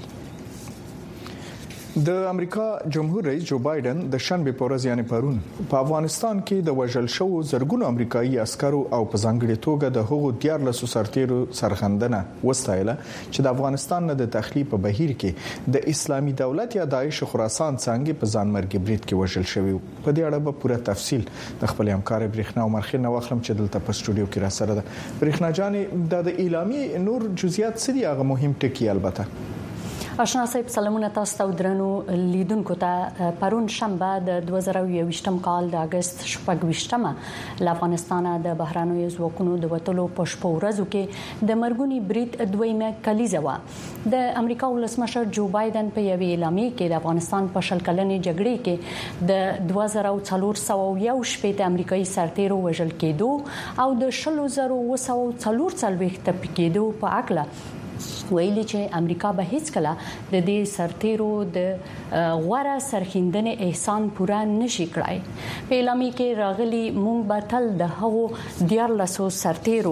د امریکا جمهور رئیس جو بایدن د شنبه په ورځ یعنی پرون په افغانستان کې د وژل شو زرګونو امریکایي عسکرو او په ځانګړي توګه د هغو 14 سرتیرو سرخندنه وستایله چې د افغانستان نه د تخلیه په بهیر کې د اسلامي دولت یا داعش خراسان څنګه په ځانمرګي برید کې وژل شوی. په دې اړه به پوره تفصیل د خپل همکار برېښنا عمر خیل نو واخلم چې دلته په سټوډیو کې را سره ده. برېښنا جان د اعلامي نور جزئیات څه دي هغه مهم ټکي البته. آشنا صاحب سلامونه تاسو ته درنو لیدونکو ته. پرون شنبه د 2021 کال د اگست 28مه ل افغانستان د بهراني ځواکونو د وټلو په شپه ورځو کې د مرګونی برید دویمه کلیزه و. د امریکا ولسمشر جو بایدن په یوه اعلامیه کې د افغانستان په شل کلنې جګړې کې د 2401 شپې امریکایي سرتیرو وژل کېدو او د 10240 تپکېدو په اړه ویلي چې امریکا به هیڅ کله د دې سرتیرو د غوړه سرخیندنې احسان پورا نشي کړای. په اعلامیه کې راغلي مونږ به تل د هغو 14 سرتیرو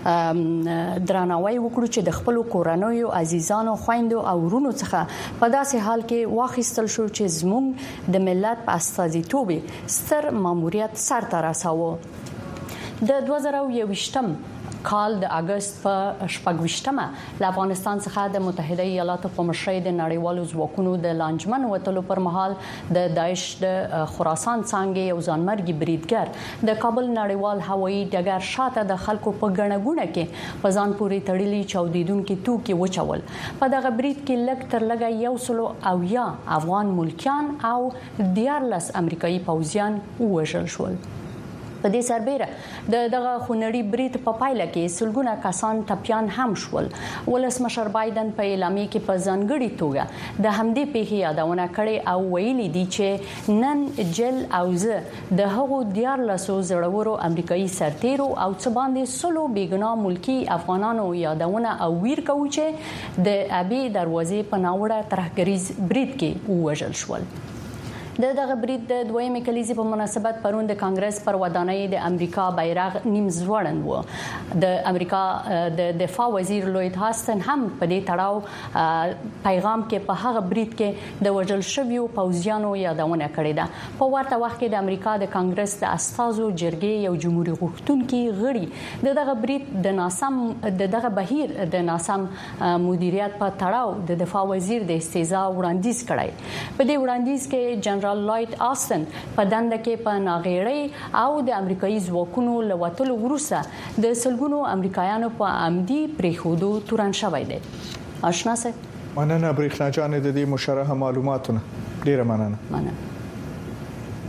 درناوی وکړو چې د خپل کورنیو عزیزانو خويندو او ورونو څخه په داسې حال کې واخیستل شو چې زموږ د ملت په استازیتوب ستر ماموریت سرته رساوه. د 2021 کال د اگست په 28مه ل افغانستان څخه د متحده ایالاتو په مشرۍ د نړیوالو ځواکونو د لانجمن وټلو پر مهال د داعش د خراسان څنګه یو ځانمرګي بریدګر د کابل نړیوال هوایي ډګر شاته د خلکو په غنغونه کې په ځان پورې تړلي چاودیدونکو توکي وچول. په دغه برید کې لږ تر لږه 100 افغان ملکیان او 14 امریکایي پوځیان وژل شول. په دې سربېره دغه خونړي برید په پایله کې سلګونه کسان ټپيان هم شول. ولسمشر بایدن په اعلامیه کې په ځانګړي توګه د همدې پیښې یادونه کړې او ویلي دي چې نن جل او زه د هغو 14 زړورو امریکایي سرتیرو او څه باندې سلو بیګناه ملکی افغانانو یادونه او ویر کوي چې د ابي دروازې په ناوړه ترهګریز برید کې وژل شول. دغه برید د دویمه کلیزې په مناسبت پرون د کانګرس پر ودانۍ د امریکا بیرغ نیم ځوړند و. د امریکا د دفاع وزیر لوید هاستن هم په دې تړاو پیغام کې په هغه برید کې د وژل شویو پوځیانو یادونه کړې ده. په ورته وخت کې د امریکا د کانګرس د استازو جرګې یو جمهوریت غوښتونکي غړي دغه برید د ناسم دغه بهیر د ناسم مدیریت په تړاو د دفاع وزیر د استیزا وړاندیز کړی. په دې وړاندیز کې جنرال لوید آستن په دنده کې په ناغېړۍ او د امریکایي ځواکونو لوټلو وروسته د سلګونو امریکایانو په عمدي پریښودو تورن شوی دی. آشنا صاحب مننه برېښنا جان د دې مشرحه معلوماتونه ډیره مننه.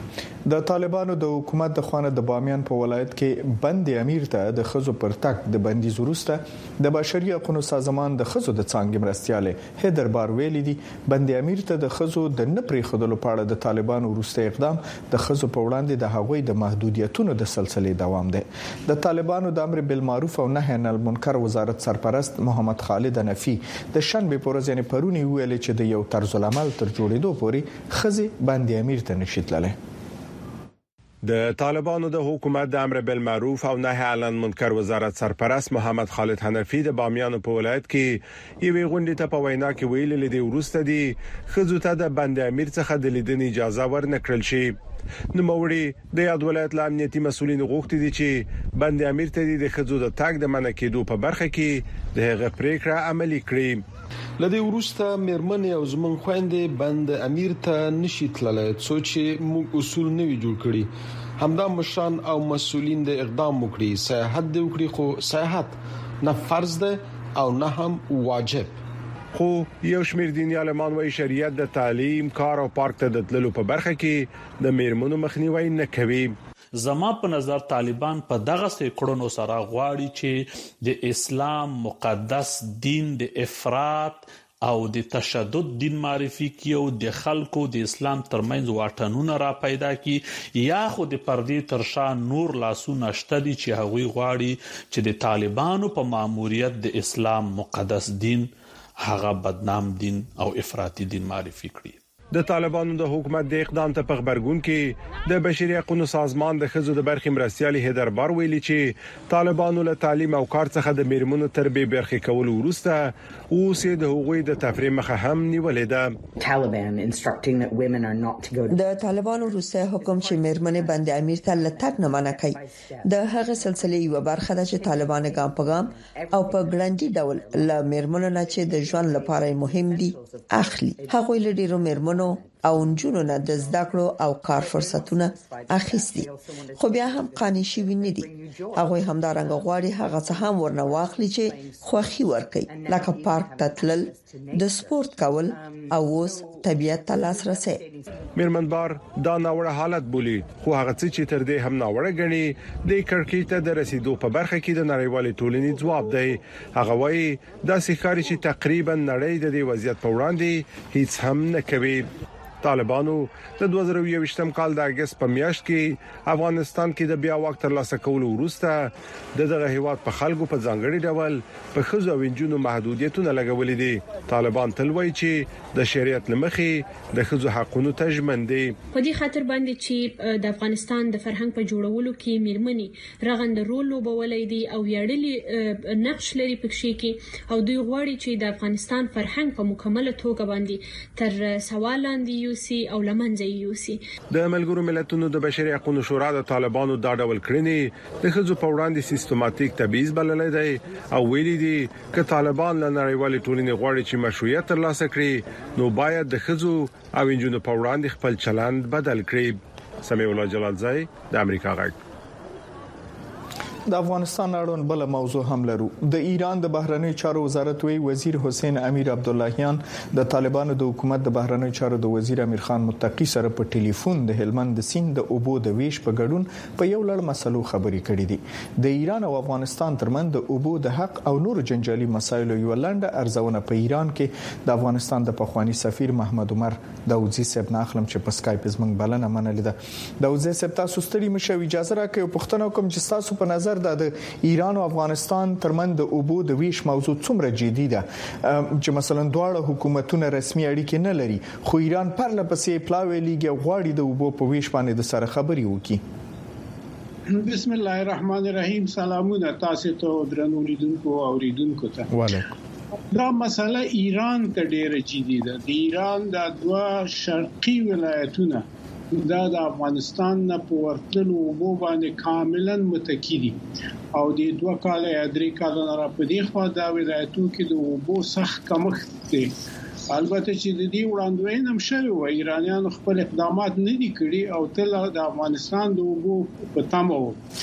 د طالبانو د حکومت د خوانه د بامیان په ولایت کې بند امیر ته د خزو پر تک د بندیز وروسته د بشري حقوقو سازمان د خزو د څنګه مرستياله هیدر بار ویلي دي بند امیر ته د خزو د نپری خودلو په اړه د طالبانو وروسته اقدام د خزو په وړاندې د هغوی د محدودیتونو د سلسله دوام دی. د طالبانو د امر بالمعروف او نهي عن المنکر وزارت سرپرست محمد خالد نفی د شنبه په ورځ یعنی پرونی ویل چې د یو طرز العمل تر جوړېدو پورې خزي بند امیر ته نشیتلله. د طالبانو د حکومت د امر بالمعروف او نهي عن المنکر وزارت سرپرست محمد خالد حنفي د بامیان په ولایت کې یوې غونډې ته په وینا کې ویلي دی ورسته دي خزو ته د بند امیر څخه د لیدنې اجازه ورنکړل شي. نو موري د یاد ولایت امنیتي مسولین غوښتي دي چې بند امیر ته د خزو د تاګ د منع کېدو په برخه کې د هغه پریکړه عملي کړي. لدی ورسته مېرمن او زمون خويندې بند امیر ته نشي تللی څو چې موږ اصول نه وی جوړ کړی. همدا مشان او مسولین د اقدام وکړي سیاحت دی وکړي خو سیاحت نه فرض ده او نه هم واجب. خو یو شمېر دیني عالمان وايي شریعت د تعلیم کار او پارک ته د تللو په برخه کې د میرمنو مخنیوي نه کوي. زما په نظر طالبان په دغه سکړونو سره غواړي چې د اسلام مقدس دین د افراط او د تشدد دین معرفي کیو د خلکو د اسلام ترمنځ واټنونه را پیدا کی یا خو د پردې ترشا نور لاسونه شته دي چې هغوی غواړي چې د طالبانو په ماموریت د اسلام مقدس دین هغه بدنام دین او افراطي دین معرفي کړي. د طالبانو د حکومت د اقدام ته په خبرګون کې د بشري حقوقو سازمان د خزو د برخې مرستيالي هیدر بار ویلي چې طالبانو له تعلیم او کار څخه د میرمنو تربیه برخې کول ورسته اوس د حقوقي د تفریم مخه هم نیولې ده. د طالبانو روسي حکم چې میرمنې بند امیر ته لټک نه منع کوي د هغه سلسله یو برخه ده چې طالبان ګام په ګام او په ګړندی ډول ل میرمنو نه چې د ژوند لپاره مهم دي اخلي. هغه له ډیرو میرمنو او نجونو نه د زده کړو او کار فرصتونه اخیستي خو بیا هم قانع شوي نه دي. هغه همدارنګ غواړي هغه څه هم ورنه واخلي چې خوخي ورکړي لکه پارک ته تلل د سپورت کول او اوس طبيعت ته لاسرسي. میرمنبار دا ناوړه حالت بولی خو هغه چې تر دې هم ناوړه غني د کړکۍ ته د رسیدو په برخه کې د نړیوال ټولنې ځواب دی. هغه وایي دا سخاري چې تقریبا نړۍ د دې وضعیت په وړاندې هیڅ هم نه کوي. طالبانو د 2021م کال د اگست په میاشت کې افغانستان کې د بیا واک ترلاسه کولو وروسته دغه هیواد په خلکو په ځانګړي ډول په خزو وینجونو محدودیتونه لګولې دي. طالبان تل وایي چې د شریعت لمخې د خزو حقوقو ته ژمن دي. په دې خاطر باندې چې د افغانستان د فرهنګ په جوړولو کې میرمنې رغند رول لوبولای دي او ویاړلي نقش لري پکې کې او دوی غواړي چې د افغانستان فرهنګ په مکمله توګه باندې تر سوال لاندې او لمنځه یوسي. د ملګرو ملتونو د بشري حقوقو شورا د طالبانو دا ډول کړنې د خزو په وړاندې سیستماتیک تبعیض بللې دی او ویلي دي چې طالبان له نړیوال ټولنې غواړي چې مشروعیت ترلاسه کړي نو باید د خزو او انجونو په وړاندې خپل چلند بدل کړي. سمیع الله جلالزای د امریکا غږ. د افغانستان اړوند بل موضوع هم لرو. د ایران د بهرنی چارو وزارت وی وزیر حسین امیر عبداللهیان د طالبانو د حکومت د بهرنی چارو د وزیر امیر خان متقی سره په ټلیفون د هلمند سیند د اوبو د ویش په ګډون په یو لړ مسلو خبرې کړې دي. د ایران او افغانستان ترمنځ د اوبو د حق او نور جنجالي مسایلو یو لنډه ارزونه په ایران کې د افغانستان د پخوانی سفیر محمد عمر داوودزی صاحب ناخلم چې په سکایپ زمنګ بلنه منلې ده. داوودزی صاحب تاسو ستړي مشو اجازه راکړئ پښتنو کوم چې تاسو په نظر د ایران او افغانستان ترمنځ د اوبو د ویش موضوع څومره جدي ده چې مثلا دواړه حکومتونه رسمي اړیکې نه لري خو ایران پرله پسې پلاوي لیږي غواړي د اوبو په ویش باندې د سره خبري وکړي. بسم الله الرحمن الرحیم. سلامونه تاسو ته درنو لیدونکو او اوریدونکو ته. وعلیکم. دا مسله ایران ته ډیره جدي ده. د ایران د دوه شرقي ولایتونه دا د افغانستان نه په ورتلو اوبو باندې کاملا متکی دي او د 2 کال یا 3 کال نه را په دې خوا دا ولایتونو کې د اوبو سخت کمښت دی. البته چې د دې وړاندوین هم شوی و ایرانیانو خپل اقدامات نه دي کړی او تل د افغانستان د اوبو په تمه وو.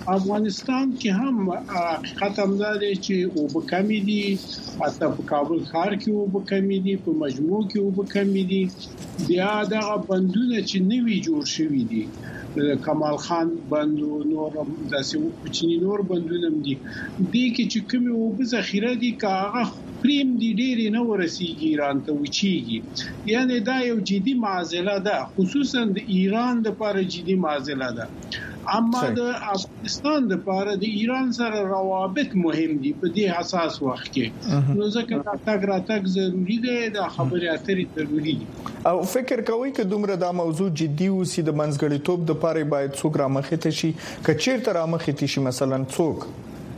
افغانستان کې هم حقیقت هم دا دی چې او کمی دي، حتی په کابل ښار کې او کمی دي، په مجموع کې او کمی دي. بیا دا بندونه چې نوي جوړ شوي دي، کمال خان بند او نور داسې کوچني نور بندونه دي، دي کې چې کومه او په ذخیره دي کاغه پریم دي ډېر نه ورسیږي ایران ته وچیږي. یعنی دا یو جدي معضله ده، خصوصا د ایران لپاره جدي معضله ده. اما د افغانستان لپاره د ایران سره روابط مهم دي په دې حساس وخت کې، نو ځکه راتګ ضروری دی، د خبرې اترې ضروری دي. او فکر کوي چې دومره دا موضوع جدي وسی د منځګړیتوب د لپاره باید څوک رامخته شي، کچیر تر رامخته شي مثلا څوک؟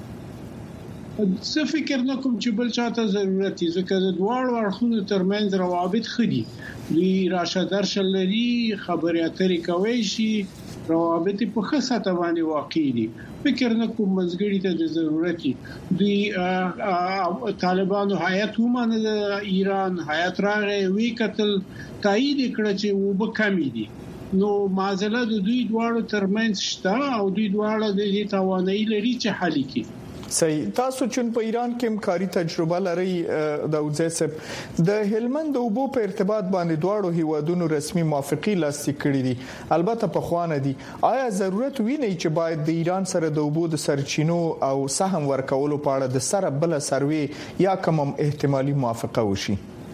څه فکر نه کوم چې بل چاته ضرورت دي، ځکه د دواړو اړخونو ترمنځ روابط خدي، دوی راشه درشه لري، خبرې اترې کوي شي، روابط په ښه سطح باندې واقع دي. فکر نه کوم منځګړي ته د ضرورت دي. دوی طالبانو هیات ومنه، ایران هیات راغی وی قتل تایید کړ چې وب کمی دي، نو معضله د دوی دواړو ترمنځ شته او دوی دواړه د دې توانایي لري چې حل کړي. صحیح. تاسو چې په ایران کې همکاري تجربه لري د وزیسب د هلمند د اوبو په ارتباط باندې دواړو هیوادونو رسمي موافقي لاسلیک کړې دي، البته په خوانه دي. آیا ضرورت ویني چې باید د ایران سره د اوبو د سرچینو او سهم ورکولو په اړه د سره بل سروي یا کوم احتمالي موافقه وشي؟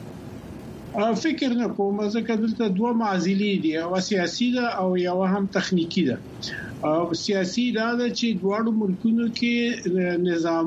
فکر نه کوم، ځکه دلته دوه معضلې دي، یو سیاسي ده او یو هم تخنیکی ده. سیاسي دا ده چې دواړو ملکونو کې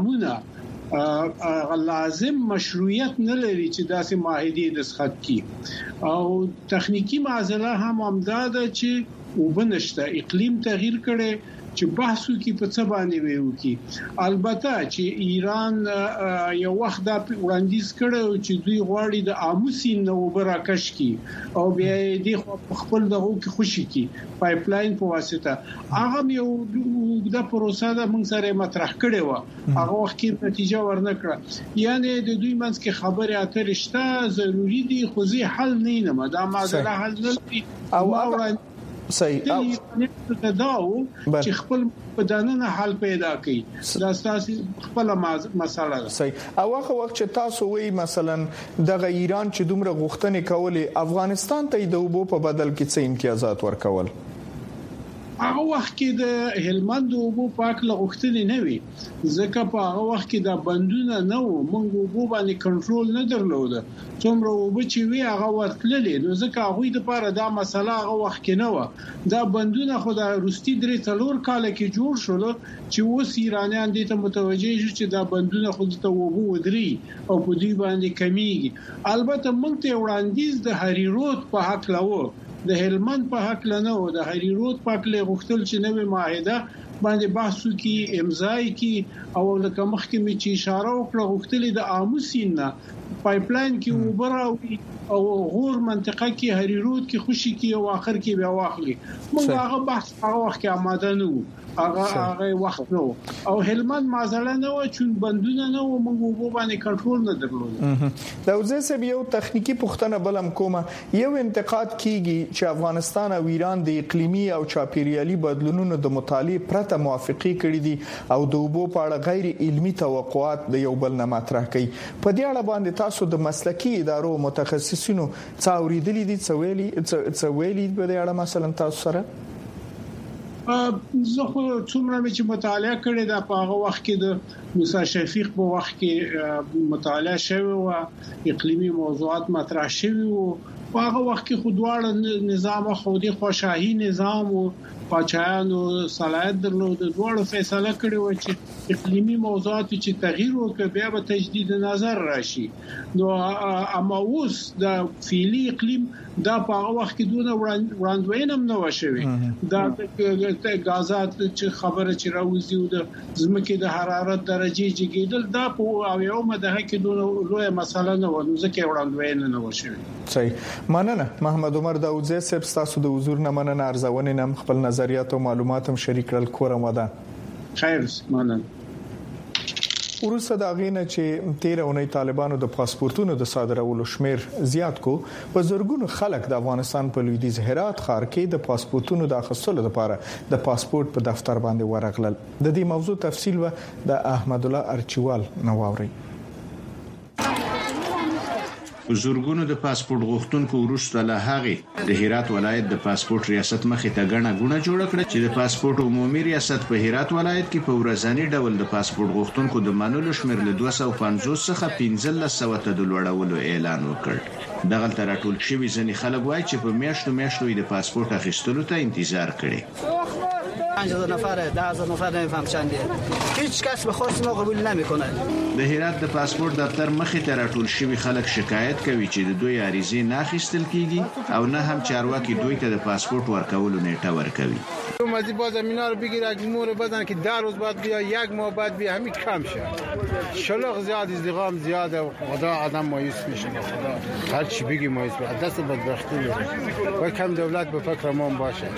نظامونه لازم مشروعیت نه لري چې داسې معاهدې دسخط کړي، او تخنیکی معضله هم دا ده چې وبنشته اقلیم تغییر کړي چې بحثو کې په څه باندې ویو کې. البته چې ایران یو وخت دا وړاندیز کړو چې دوی غواړي د اموسین نو براکش کی او بیا دې خپل دغه کې خوشي کی پایپ لاین په واسطه. هغه یو د پروسه د موږ سره مطرح کړي و، هغه وخت کې نتیجه ورنکړه. یعنی د دوی منځ کې خبرې اترې شته، ضروری دي، خو زی حل نه دا معضله حل نه لري. او صحیح. او تداو چې خپل بدننه حل پیدا کړي، دا تاسو خپل مسله ده. صحیح. او هغه وخت چې تاسو وی مثلا د ایران چې دومره غوښتنې کولې افغانستان ته د اوبو په بدل کې څه امتیازات ورکول، هغه وخت کې د هلمند اوبو پاک لغښتنې نه وي، ځکه په هغه وخت کې د بندونه نه وو، موږ اوبو باندې کنټرول نه درلود، څومره اوبو چې وی هغه ورتللې، نو ځکه هغه د لپاره دا مسله هغه وخت کې نه و. دا بندونه خو د روسي 3 کال کې جوړ شول چې اوس ایرانیان دې ته متوجه شي چې دا بندونه خو د اوبو ودري او په دې باندې کمیږي. البته موږ ته وړاندیز د هریرود په حق لوو، د هلمند په حق لنه او د هریرود په حق له غختل چې نوې معاهده باندې بحثو کې امضای کې، او لکه مخکې می چې اشاره وکړه غختل د اموسین نه پایپ لاین کې وبراوي او غور منطقه کې هریرود کې خوشي کې او اخر کې بیا واخلي. موږ هغه بحث هغه وخت کې آماده نه وو، هغه وخت نو، او هلمند معضله نه و چې بندونه نه و، موږ وبو باندې کنټرول نه درلود. دا وزې یو تخنیکی پوښتنه بلم کومه، یو انتقاد کیږي چې افغانستان او ایران د اقلیمي او چاپیریالي بدلونونو د مطالعه پرته موافقه کړې دي او د وبو په اړه غیر علمي توقعات د یو بل نه مطرح کوي. په دې اړه باندې تاسو د مسلکي ادارو متخصصینو څا اوریدلې دي، څه ویلي په دې اړه مثلا تاسو سره؟ زه خو څومره چې مطالعه کړې ده په هغه وخت کې د موسی شفیق په وخت کې مطالعه شوی او اقلیمي موضوعات مطرح شوی او په هغه وخت کې خو دواړه نظام خودي خوشاهي نظام او پاچایانو صلاحیت درلود، دواړو فیصله کړې و چې اقلیمي موضوعات چې تغییر وکړي بیا به تجدید نظر راشي. نو اما اوس د فعلی اقلیم دا په هغه وخت کې دونه وړاندوینه نه وشوي، دا غازات چې خبره چې راوځي او د زمکه د حرارت درجه جګیدل دا په او یو مدهه کې دونه لوی مسله نه و، نو ځکه وړاندوینه نه وشوي. صحیح. مننه محمد عمر داوودزی صاحب، تاسو د حضور نه مننه، ارزونه نم خپل نظریات او معلومات هم شریک کړل. کورم ودا خیر، مننه. ورسره د غینه چې 13 اونۍ طالبانو د پاسپورتونو د صادرولو شمیر زیات کو په زورګونو خلک د افغانستان په لویدیځ هرات ښار کې د پاسپورتونو د اخیستلو لپاره د پاسپورت په دفتر باندې ورغلل. د دې موضوع تفصیل و د احمد الله ارچوال نواوري. زورګونو د پاسپورت غوښتونکو وروسته له هغه د هرات ولایت د پاسپورت ریاست مخې ته غونه جوړ کړه چې د پاسپورت عمومي ریاست په هرات ولایت کې په ورځنی ډول د پاسپورت غوښتونکو د منلو شمیر له 250 څخه 1500 ته د لوړولو اعلان وکړ. دغه تر ټول شوی ځنی خلک وایي چې په میاشتو د پاسپورت اخیستلو ته انتظار کړي. 5000 نفر 10000 نفر نمیفهم چنده. هیچ کس به خواست ما قبول نمیکنه. د هرات د پاسپورت دفتر مخې ته راټول شوی خلک شکایت کوي چې د دوی عریضې نه اخیستل کیږي او نه هم چارواکي دوی ته د پاسپورت ورکولو نیټه ورکوي. اومدی با زمینا رو بگیره مور بدن که 10 روز بعد بیا 1 ماه بعد بیا همین کم شه. شلوغ زیاد ازدحام زیاده و خدا آدم مایوس میشه. خدا هر چی بگی مایوس به دست بدبختی میره. و کم دولت به فکر ما باشه.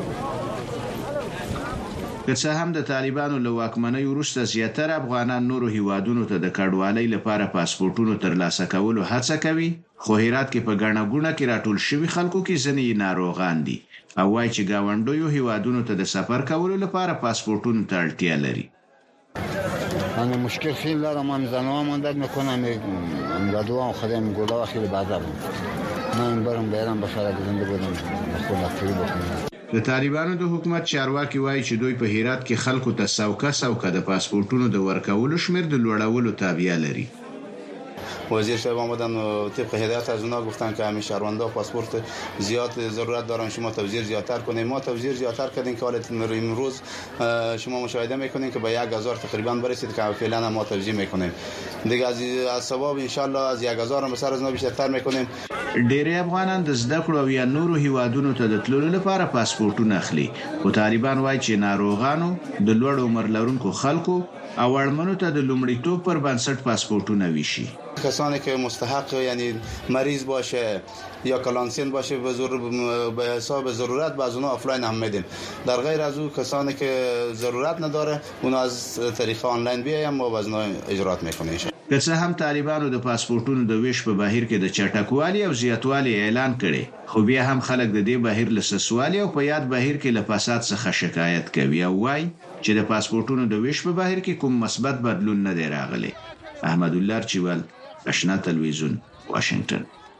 که څه هم د طالبانو له واکمنۍ وروسته زیاتره افغانان نورو هیوادونو ته د کډوالۍ لپاره پاسپورتونو ترلاسه کولو هڅه کوي، خو هرات کې په ګڼه ګوڼه کې راټول شوي خلکو کې ځینې ناروغان دي او وايي چې ګاونډیو هیوادونو ته د سفر کولو لپاره پاسپورتونو ته اړتیا لري. انا مشکل خیلی دارم، من زنوام ماندد میکنم امدادوام خودم گلا خیلی بازار من برم بیرم بشاره زنده بودم خود اکتری بکنم. د طالبانو د حکومت چارواکي وایي چې دوی په هرات کې خلکو ته سوکه د پاسپورتونو د ورکولو شمیر د لوړولو تابع لري. وزیر صاحب آمدن طبق هدایت از اونا گفتن که همین شهروندا پاسپورت زیاد ضرورت دارن، شما توزیع زیادتر کنید. ما توزیع زیادتر کردیم که حالت امروز شما مشاهده میکنین که به 1000 تقریبا برسید که فعلا ما توزیع میکنیم. دیگه از ثواب ان شاء الله از 1000 به سر از ما بیشتر میکنیم. ډېری افغانان د زده کړو او یا نورو هیوادونو ته د تللو لپاره پاسپورتونه اخلي، خو طالبان وایي چې ناروغانو، د لوړ عمر لرونکو خلکو او اړمنو ته د لومړیتوب پر بنسټ پاسپورتونه ویشي. کسانی که مستحق یعنی مریض باشه یا کلانسین باشه به حساب ضرورت به از اونها آفلاین هم میدیم. در غیر از اون کسانی که ضرورت نداره اونها از طریق آنلاین بیایم ما باز اونها اجرات میکنیم. که څه هم طالبانو د پاسپورتونو د ویش په بهیر کې د چټکوالي او زیاتوالي اعلان کړي، خو بیا هم خلک د دې بهیر له سسوالي او په یاد بهیر کې له فساد څخه شکایت کوي او وایي چې د پاسپورتونو د ویش په بهیر کې کوم مثبت بدلون نه دی راغلی. احمد الله چوال، آشنا تلویزیون، واشنگټن.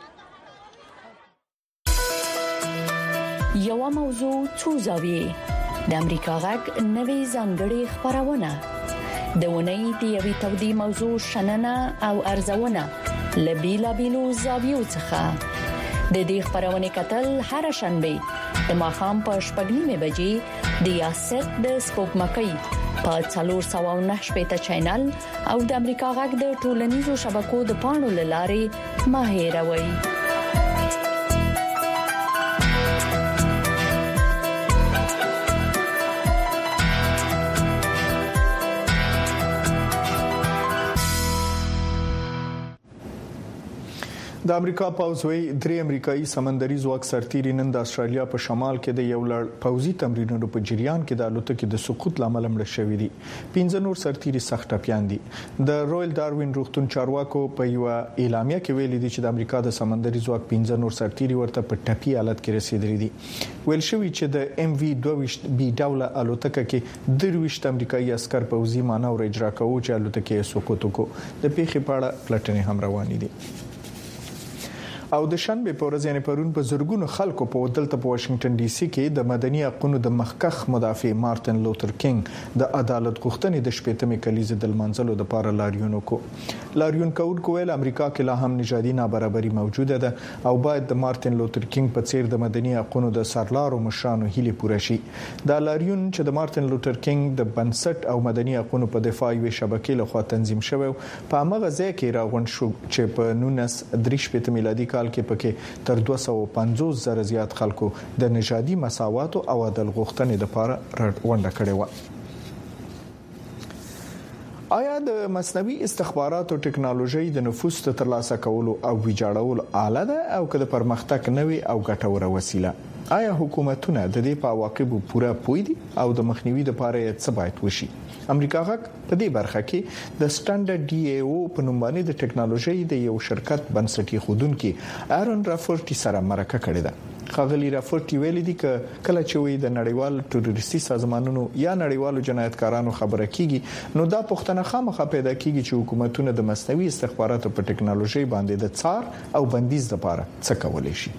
یو موضوع څو زاویه د امریکا غږ نوې ځانګړې خبرونه د ونې د یوې تودې موضوع شننه او ارزونه لبیلا بیلو زاویو څخه د دې خبرونه کتل هر شنبه د ماخام په 8:30 بجې د یاست د سپوږمکۍ په 409 چینل او د امریکا غږ د ټولنیزو شبکو د پاڼو لارې ماهیروي. د امریکا پوځوي 3 امریکایي سمندري ځواک سرتیري نن د استرالیا په شمال کې د یو لړ پوځي تمرینونو په جریان کې د الوتکې د سقوط لامل مړ شوی دي. 15 نور سرتیري سخت ټپيان دي. د رويال داروین روغتون چارواکو په یو اعلامیه کې ویلي دي چې د امریکا د سمندري ځواک 15 نور سرتیري ورته په ټپي حالت کې رسیدلي دي. ویل شوی چې د MV-22 بي ډول الوتکه کې 23 امریکایي عسكر پوځي مانور اجرا کوي چې الوتکې سقوط وکړه. د پیښې په اړه پلټنې هم روانې دي. او د شنبه په ورځ یعنی پرون په زورګونو خلکو په دلته په واشنگټن ډي سي کې د مدني حقوقو د مخکخ مدافع مارټن لوتر کینګ د عدالت غوښتنې د شپږمې کلیزې د منځلو د لپاره لاریون کوونکو ویل امریکا کې لا هم نژادي نابرابري موجوده ده او باید د مارټن لوتر کینګ په څیر د مدني حقوقو د سرلارو مشرانو هیله پوره شي. دا لاریون چې د مارټن لوتر کینګ د بنسټ او مدني حقوقو په دفاعي شبکې لخوا تنظیم شوی په هغه ځای کې راغونډ شو چې په 1983 میلادي کال کې پکې تر 250 زره زیات خلکو د نژادي مساوات او عدالت غوښتنې لپاره ونډه کړې و. آیا د مصنوعي استخباراتو ټکنالوژي د نفوذ ترلاسه کولو او ویجاړولو آله ده او که د پرمختګ نوي او ګټوره وسیله؟ آیا حکومتونه د دې په عواقبو پوره پوي دي او د مخنیوي لپاره څه باید وشي؟ امریکا غاک په دې برخه کې د سټانډرډ ډي ای او په نوم باندې د ټکنالوژي د یو شرکت بنسټي خودونکو آرون رافورټي سره مرکه کړې ده. خاغلی رافورټي ویلي دي کله چې وي د نړیوال ټروریستي سازمانونو یا نړیوالو جنایتکارانو خبره کیږي نو دا پښتنه خامخا پیدا کیږي چې حکومتونه د مصنوعي استخباراتو په ټکنالوژي باندې د څار او بندیز لپاره څه کولای شي.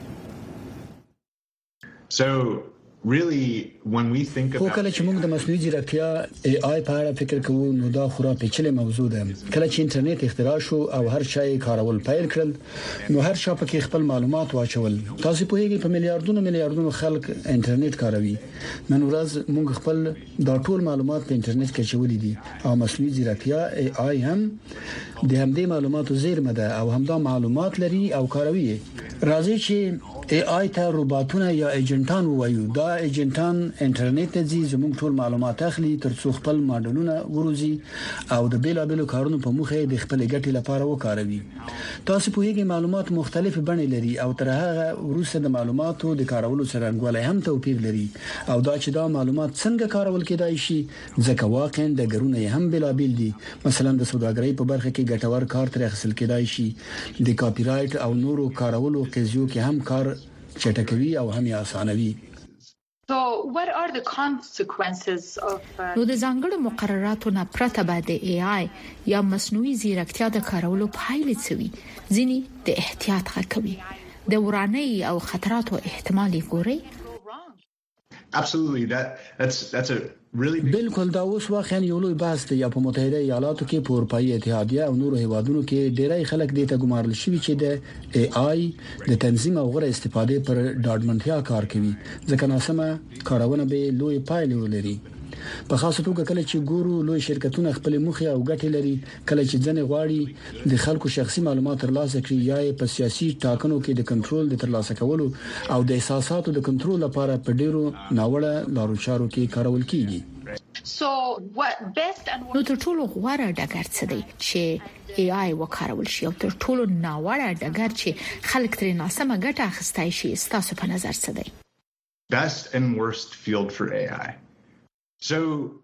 So really when we think about کله چې موږ د مصنوعي ځیرکتیا AI په اړه فکر کوو نو دا خورا پیچلې موضوع ده. کله چې انټرنیټ اختراع شو او هر چا یې کارول پیل کړل نو هر چا پکې خپل معلومات واچول. تاسو په هیڅ په میلیارډونو خلک انټرنیټ کاروي. نن ورځ موږ خپل دا ټول معلومات په انټرنیټ کې چولې دي او مصنوعي ځیرکتیا AI هم د همدې معلوماتو زیرمه ده او همدا معلومات لري او کاروي. راځي چې AI ته روباټونه یا ایجنټان وایو. دا ایجنټان انټرنیټ ته ځي زموږ ټول معلومات اخلي ترڅو خپل ماډلونه وروزي او د بیلابېلو کارونو په مخه د خپل ګټې لپاره وکاروي. تاسو په هیڅ معلومات مختلف بڼې لري او تر هغه وروسته د معلوماتو د کارولو څرنګوالی هم توپیر لري او دا چې دا معلومات څنګه کارول کېدای شي ځکه واقعا د ګرونه هم بیلابېل دي. مثلا د سوداګرۍ په برخه کې ګټور کار تر اخیستل کېدای شي. د کاپی رائټ او نورو کارولو قضیو کې هم کار چټکوي او هم آسانوي. So what are the consequences of نو د ځانګړو مقرراتو نه پرته به د AI یا مصنوعي ځیرکتیا د کارولو پایلې څه وي؟ ځینې د احتیاط غوښوي د ورانۍ او خطراتو احتمال ګوري. Absolutely that's a really بالکل دا اوس واقعا یو لوی بحث دی. په متحده ایالاتو کې په اروپאי اتحادیه او نورو هیوادونو کې ډیری خلک د ته ګمارل شوی چې د AI د تنظیم او غوړه استفادې پر ډاډمنتیا کار کوي ځکه ناسمه کارونه به لوی پایلې ولري. په خاصه توګه کله چې ګورو لوی شرکتونه خپل مخې او ګټې لري کله چې ځنې غواړي د خلکو شخصي معلومات ترلاسه کړي یا په سیاسي ټاکنو کې د کنټرول د ترلاسه کولو او د احساساتو د کنټرول لپاره په ډیرو ناوړه لارو چارو کې کارول کیږي. نو تر ټولو غوره ډګر څه دی چې AI وکارول شي او تر ټولو ناوړه ډګر چې خلک ترې ناسمه ګټه اخیستای شي ستاسو په نظر څه دی؟ Best and worst field for AI. So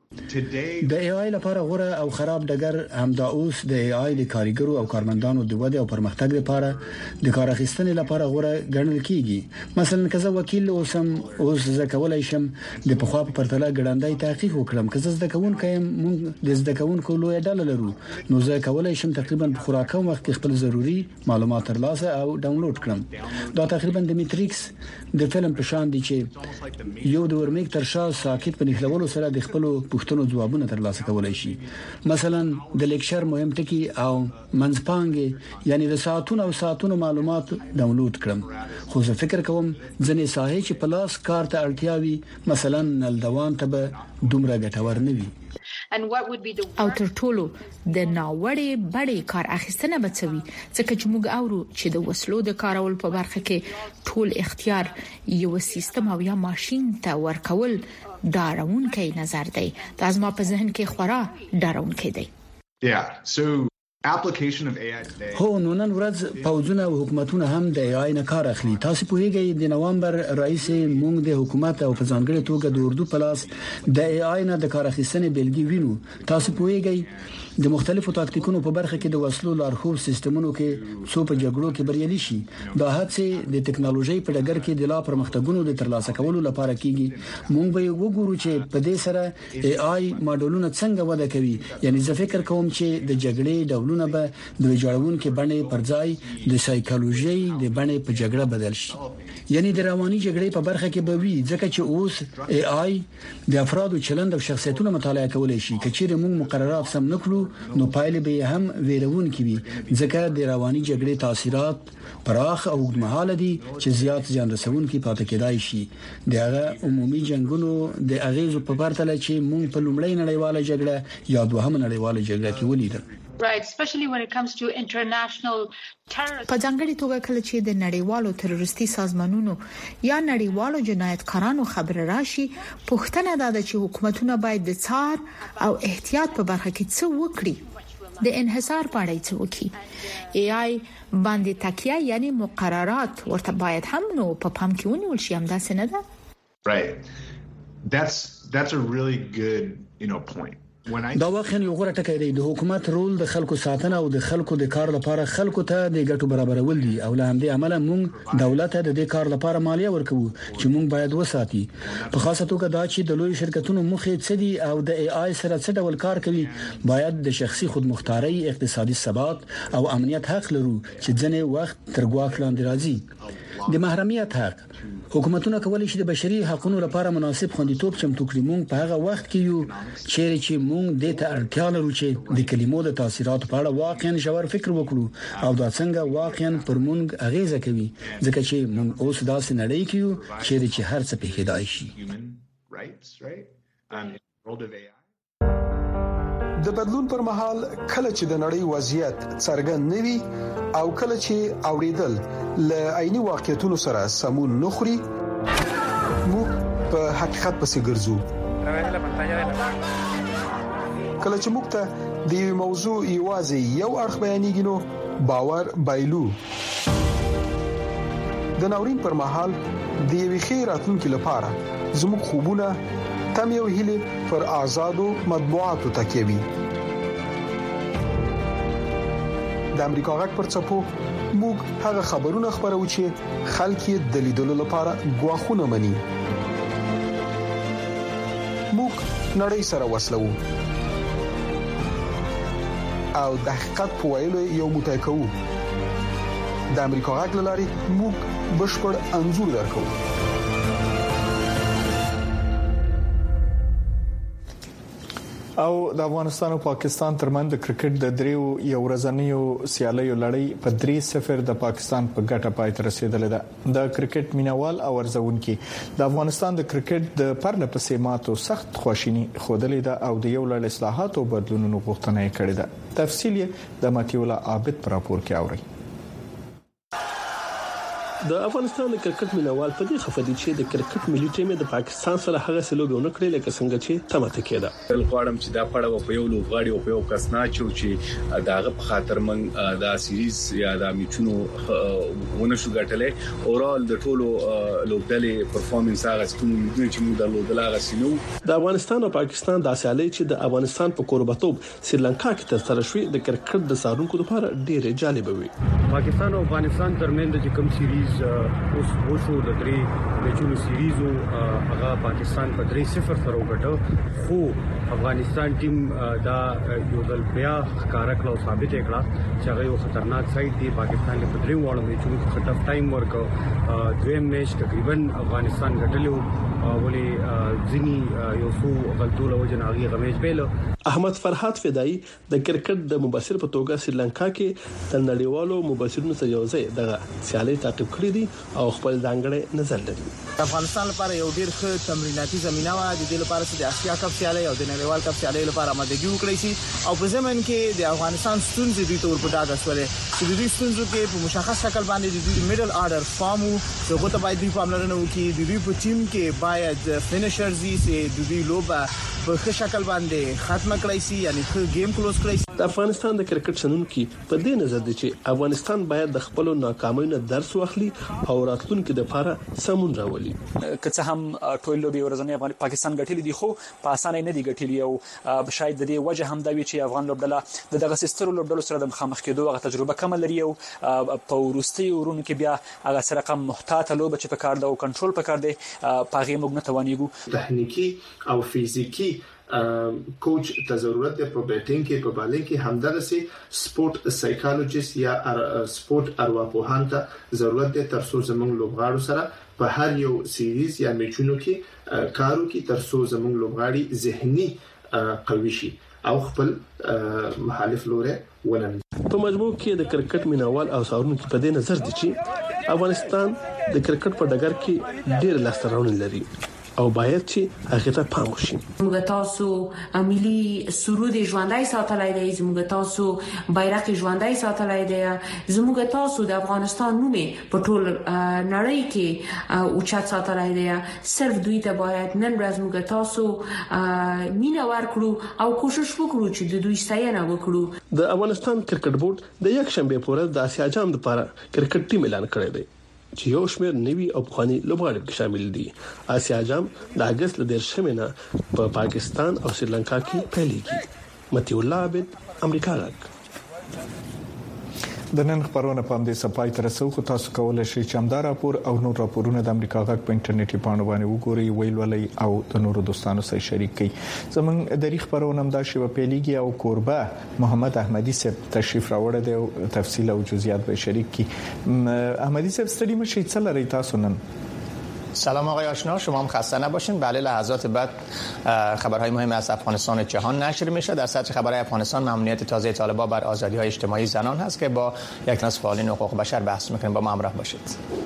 د AI لپاره غوره او خراب ډګر همدا اوس د AI د کارګرو او کارمندانو د ودې او پرمختګ لپاره د کار اخیستنې لپاره غوره ګڼل کیږي. مثلا کزه وکیل اوس زکولای شم د پخوا په پرتله ګړندای تحقیق وکړم. کزه زکونکو موږ د زکونکو لوی ډله لرو نو زه کولای شم تقریبا په خوراکو وخت خپل ضروری معلومات ترلاسه او ډاونلوډ کړم. دا تقریبا د میټریکس د فلم په شان دی چې یو د ورمیک تر شا ساکت په نښلولو سره د خپل پښتنو ځوابونه ترلاسه کولای شي. مثلا د لیکچر مهم ټکی او منځپانګې یعنی د ساعتونو معلومات ډاونلوډ کړم. خو زه فکر کوم ځنې ساحې چې پلاس کار ته اړتیاوي مثلا نلدوان ته به دومره ګټور نه وي. او تر ټولو د ناوړې بړې کار اخیستنه بچوي ځکه چې موږ اورو چې د وسلو د کارول په برخه کې ټول اختیار یو سیستم او یا ماشين ته ورکول ډاروونکی نظر دی. دا زما په ذهن کې خورا ډاروونکی دی. So application of AI today. هو نن ورځ پوزونه او حکومتونه هم د AI نه کار اخلي. تاسو په هیګي د نوامبر رئیس مونږ د حکومت او په ځانګړي توګه د اردو پلاس د AI نه د کار اخیستنې بلګي وینو. تاسو په هیګي د مختلفو تاکتیکونو په برخه کې د وسلو لارښود سیستمونو کې څو په جګړو کې بریالي شي. دا هڅه د ټکنالوژي په ډګر کې د لا پرمختګونو د ترلاسه کولو لپاره کیږي. مونږ به وګورو چې په دې سره AI ماډلونه څنګه وده کوي. یعنی زه فکر کوم چې د جګړې ډولونه به د جوړونکو باندې پرځای د سایکولوژي د باندې په جګړه بدل شي. یعنی د رواني جګړې په برخه کې به وي ځکه چې اوس AI د افرادو چلند او شخصیتونو مطالعه کولای شي. کچېره موږ مقررات سم نکړو نو پایلې به هم ویرونکې وي ځکه د رواني جګړې تاثیرات پراخ او اوږدمهاله دي چې زیات ځان رسونکي پاتې کېدای شي. د هغه عمومي جنگونو د اغیزو په پرتله چې موږ په لومړۍ نړیواله جګړه یا دوهمه نړیواله جګړه کې ولیدل. Right, especially when it comes to international terrorism. په ځانګړي توګه کله چې د نړیوالو تروریستي سازمانونو یا نړیوالو جنایتکارانو خبره راشي پوښتنه ده چې حکومتونه باید د څار او احتیاط په برخه کې څه وکړي د انحصار په اړه څه وکړي AI باندې تکیه یعنی مقررات ورته باید هم نو په پام کې ونیول شي هم دا څه نه ده. Right. That's a really good, point. دا واقعا یو غوړه ټکی دی. د حکومت رول د خلکو ساتنه او د خلکو د کار لپاره خلکو ته د ګټو برابرول دي او له همدې عمله موږ دولت ته د دې کار لپاره مالیه ورکوو چې موږ باید وساتي. په خاصه توګه دا چې د لوی شرکتونو مخې څه دي او د AI سره څه ډول کار کوي باید د شخصي خودمختاري اقتصادي ثبات او امنیت حق لرو چې ځنې وخت تر ګواښ لاندې راځي. د محرمیت حق حکومتونه کولی شي د بشري حقوقو لپاره مناسب خوندیتوب چمتو کړي. موږ په هغه وخت کې یو چې موږ د ته اړتیا لرو چې د کلمو د تاثیرات په اړه واقعا ژور فکر وکړو او دا څنګه واقعا پر موږ اغیزه کوي ځکه چې موږ اوس داسې نړۍ کې یو چې هر څه په هدايه شي. د بدلون پر مهال کله چې د نړۍ وضعیت څرګند نوي او کله چې اوریدل ل عیني واقعیتونو سره سمون نخري موږ په حقیقت پسې ګرځو. کله چې موږ ته د یو موضوع یوازې یو اړخ بیانېږي نو باور بایلو. د ناورین پر مهال د یوې خیر راتلونکو لپاره زموږ خوبونه تم یو هیله پر آزادو مطبوعاتو تکیوي. د امریکا غږ پر چپو موږ هغه خبرونه خبرو چې خلک یې د لیدلو لپاره غواخونه مني. موږ نړۍ سره وصلو او د حقیقت په ویلو یو موټی کوو. د امریکا غږ لاري موږ بشپړ انزور درکو. او د افغانستان او پاکستان ترمنځ د کرکټ د دریو یو ورځنیو سیالیو لړۍ په 3-0 د پاکستان په ګټه پای ته رسیدلې ده. د کرکټ مینوال او ورزونکي د افغانستان د کرکټ د پرله پسې ماتو سخت خواشینی خودلې ده او د یو لړ اصلاحات او بدلونونو غوښتنه یې کړې ده. تفصیل د ماتیولا عابد پر راپور کې اوري. د افغانستان د کرکټ مینوال په دې خفدي چې د کرکټ ملي ټیم د پاکستان سره هغه سلوبه ونکړي لکه څنګه چې تماته کېده. غواړم چې دا پړه په یو لوبغاړي او په یو کس نه چې داغه په خاطر من دا سیریز یا د میچونو ونه شو غټلې اورال د ټولو لوبډلې پرفورمنس هغه ستونی چې موږ درلودل هغه سينو. د افغانستان او پاکستان د سیالي چې د افغانستان په کوربتوب سریلانکا کې ترسره شوې د کرکټ د سارونکو لپاره ډېره جالب وي. پاکستان او افغانستان ترمنځ د کوم سیریز اوس وشو د درې میچونو سیریزو هغه پاکستان په 3-0 سره وګټو خو افغانستان ټیم دا یو ځل بیا ښکارا کړو ثابت کړه چې هغه یو خطرناک سایت دی. پاکستان له درې وړو میچونو کې ټف ټایم ورکو. دویم میچ تقریبا افغانستان ګټلو ولې ځینی یو څو غلطو له وجه هغه غمیج بیل. احمد فرحات فدایی د کرکټ د مبصر په توګه سریلانکا کې د نړیوالو مبصرونو سره یو ځای دغه سیالي تعقیب کړی دي او خپل ځانګړی نظر لري. افغانستان لپاره یو ډیر ښه تمریناتي زمينه و د دې لپاره چې د اسیا کپ سیالي او د نړیوال کپ سیالي لپاره آمادګي وکړي شي او په ځمن کې د افغانستان ستونزې دوی تور په ډاګه شولې چې د دې ستونزو کې په مشخص شکل باندې د میډل آرډر فارمو چې غوته باید دوی پاملرنه وکړي. د دې په ټیم کې باید فینیشرز چې د دې لوبه په ښه شکل باندې ختمه کړی شي یعنی ښه گیم کلوز کړی شي. د افغانستان د کرکټ شنونکو په دې نظر دي چې افغانستان باید د خپل ناکامیونو درس واخلي او راتلونکو لپاره سمون راولي. که څه هم ټول لوبي ورځنی پاکستان ګټلې دي خو په اسانه نه دي ګټلې او شاید د دې وجه هم دا وی چې افغان لوبډله دغه سیسترو لوبډلو سره د مخامخ کېدو هغه تجربه کم لري او په ورستي ورونو کې بیا هغه سره کم محتاط لوب چې په کار دا او کنټرول په کار دی پاغي موږ نه توانېګو. تخنیکی او فزیکی کوچ ته ضرورت دی په بیټینګ کې په بالینګ کې همدغه سي سپورت سایکالوجیست یا سپورت ارواپوهان ته ضرورت دی ترڅو زموږ لوبغاړو سره په هر یو سیریز یا میچونو کې کارو کې ترڅو زموږ لوبغاړي ذهني قوي شي او خپل مخالف لوري ولني. په مجموع کې د کرکټ مینوال او سارونکو په دې نظر دي چې افغانستان د کرکټ په ډګر کې ډېر لاسته راوړنې لري او باید چې هغه ته پام وشي. موږ تاسو ملي سرود ژوندۍ ساتلای دی، موږ تاسو بیرغ ژوندۍ ساتلای دی، موږ تاسو د افغانستان نوم په ټول نړۍ کې اوچت ساتلای دی. صرف دوی ته باید نن ورځ موږ تاسو مینا ورکړو او کوشش وکړو چې د دوی ستاینه وکړو. د افغانستان کرکټ بورډ د یک شنبه پورې د آسیا جام لپاره کرکټ ټیم اعلان کړی دی چې یو شمېر نوي او پخوانی لوبغاړي کې شامل دي. آسیا جام د اگست ل 13 نه په پاکستان او سریلانکا کې پیلېږي. متي الله عبد، امریکا غږ. د نن خبرونه په دې سپای تر څو خو تاسو کولای شئ چې همدار راپور او نور راپورونه د امریکا غږ په انټرنیټي پاڼو باندې وګورئ، ویلولئ او د نورو دوستانو سره شریک کړئ. زموږ د ریښ خبرونه هم دا شی په پیلېږي او کوربه محمد احمدي صاحب تشریف راوړی دی او تفصیل او جزئیات به شریک کړي. احمدي صاحب ستړي مشئ، څه لري تاسو نن؟ سلام آقای آشنا، شما هم خسته نباشین. بله لحظات بعد خبرهای مهم از افغانستان جهان نشر میشه. در سطح خبرهای افغانستان ممنوعیت تازه طالبان بر آزادی‌های اجتماعی زنان هست که با یک نسل فعالین حقوق بشر بحث میکنیم. با ما همراه باشید.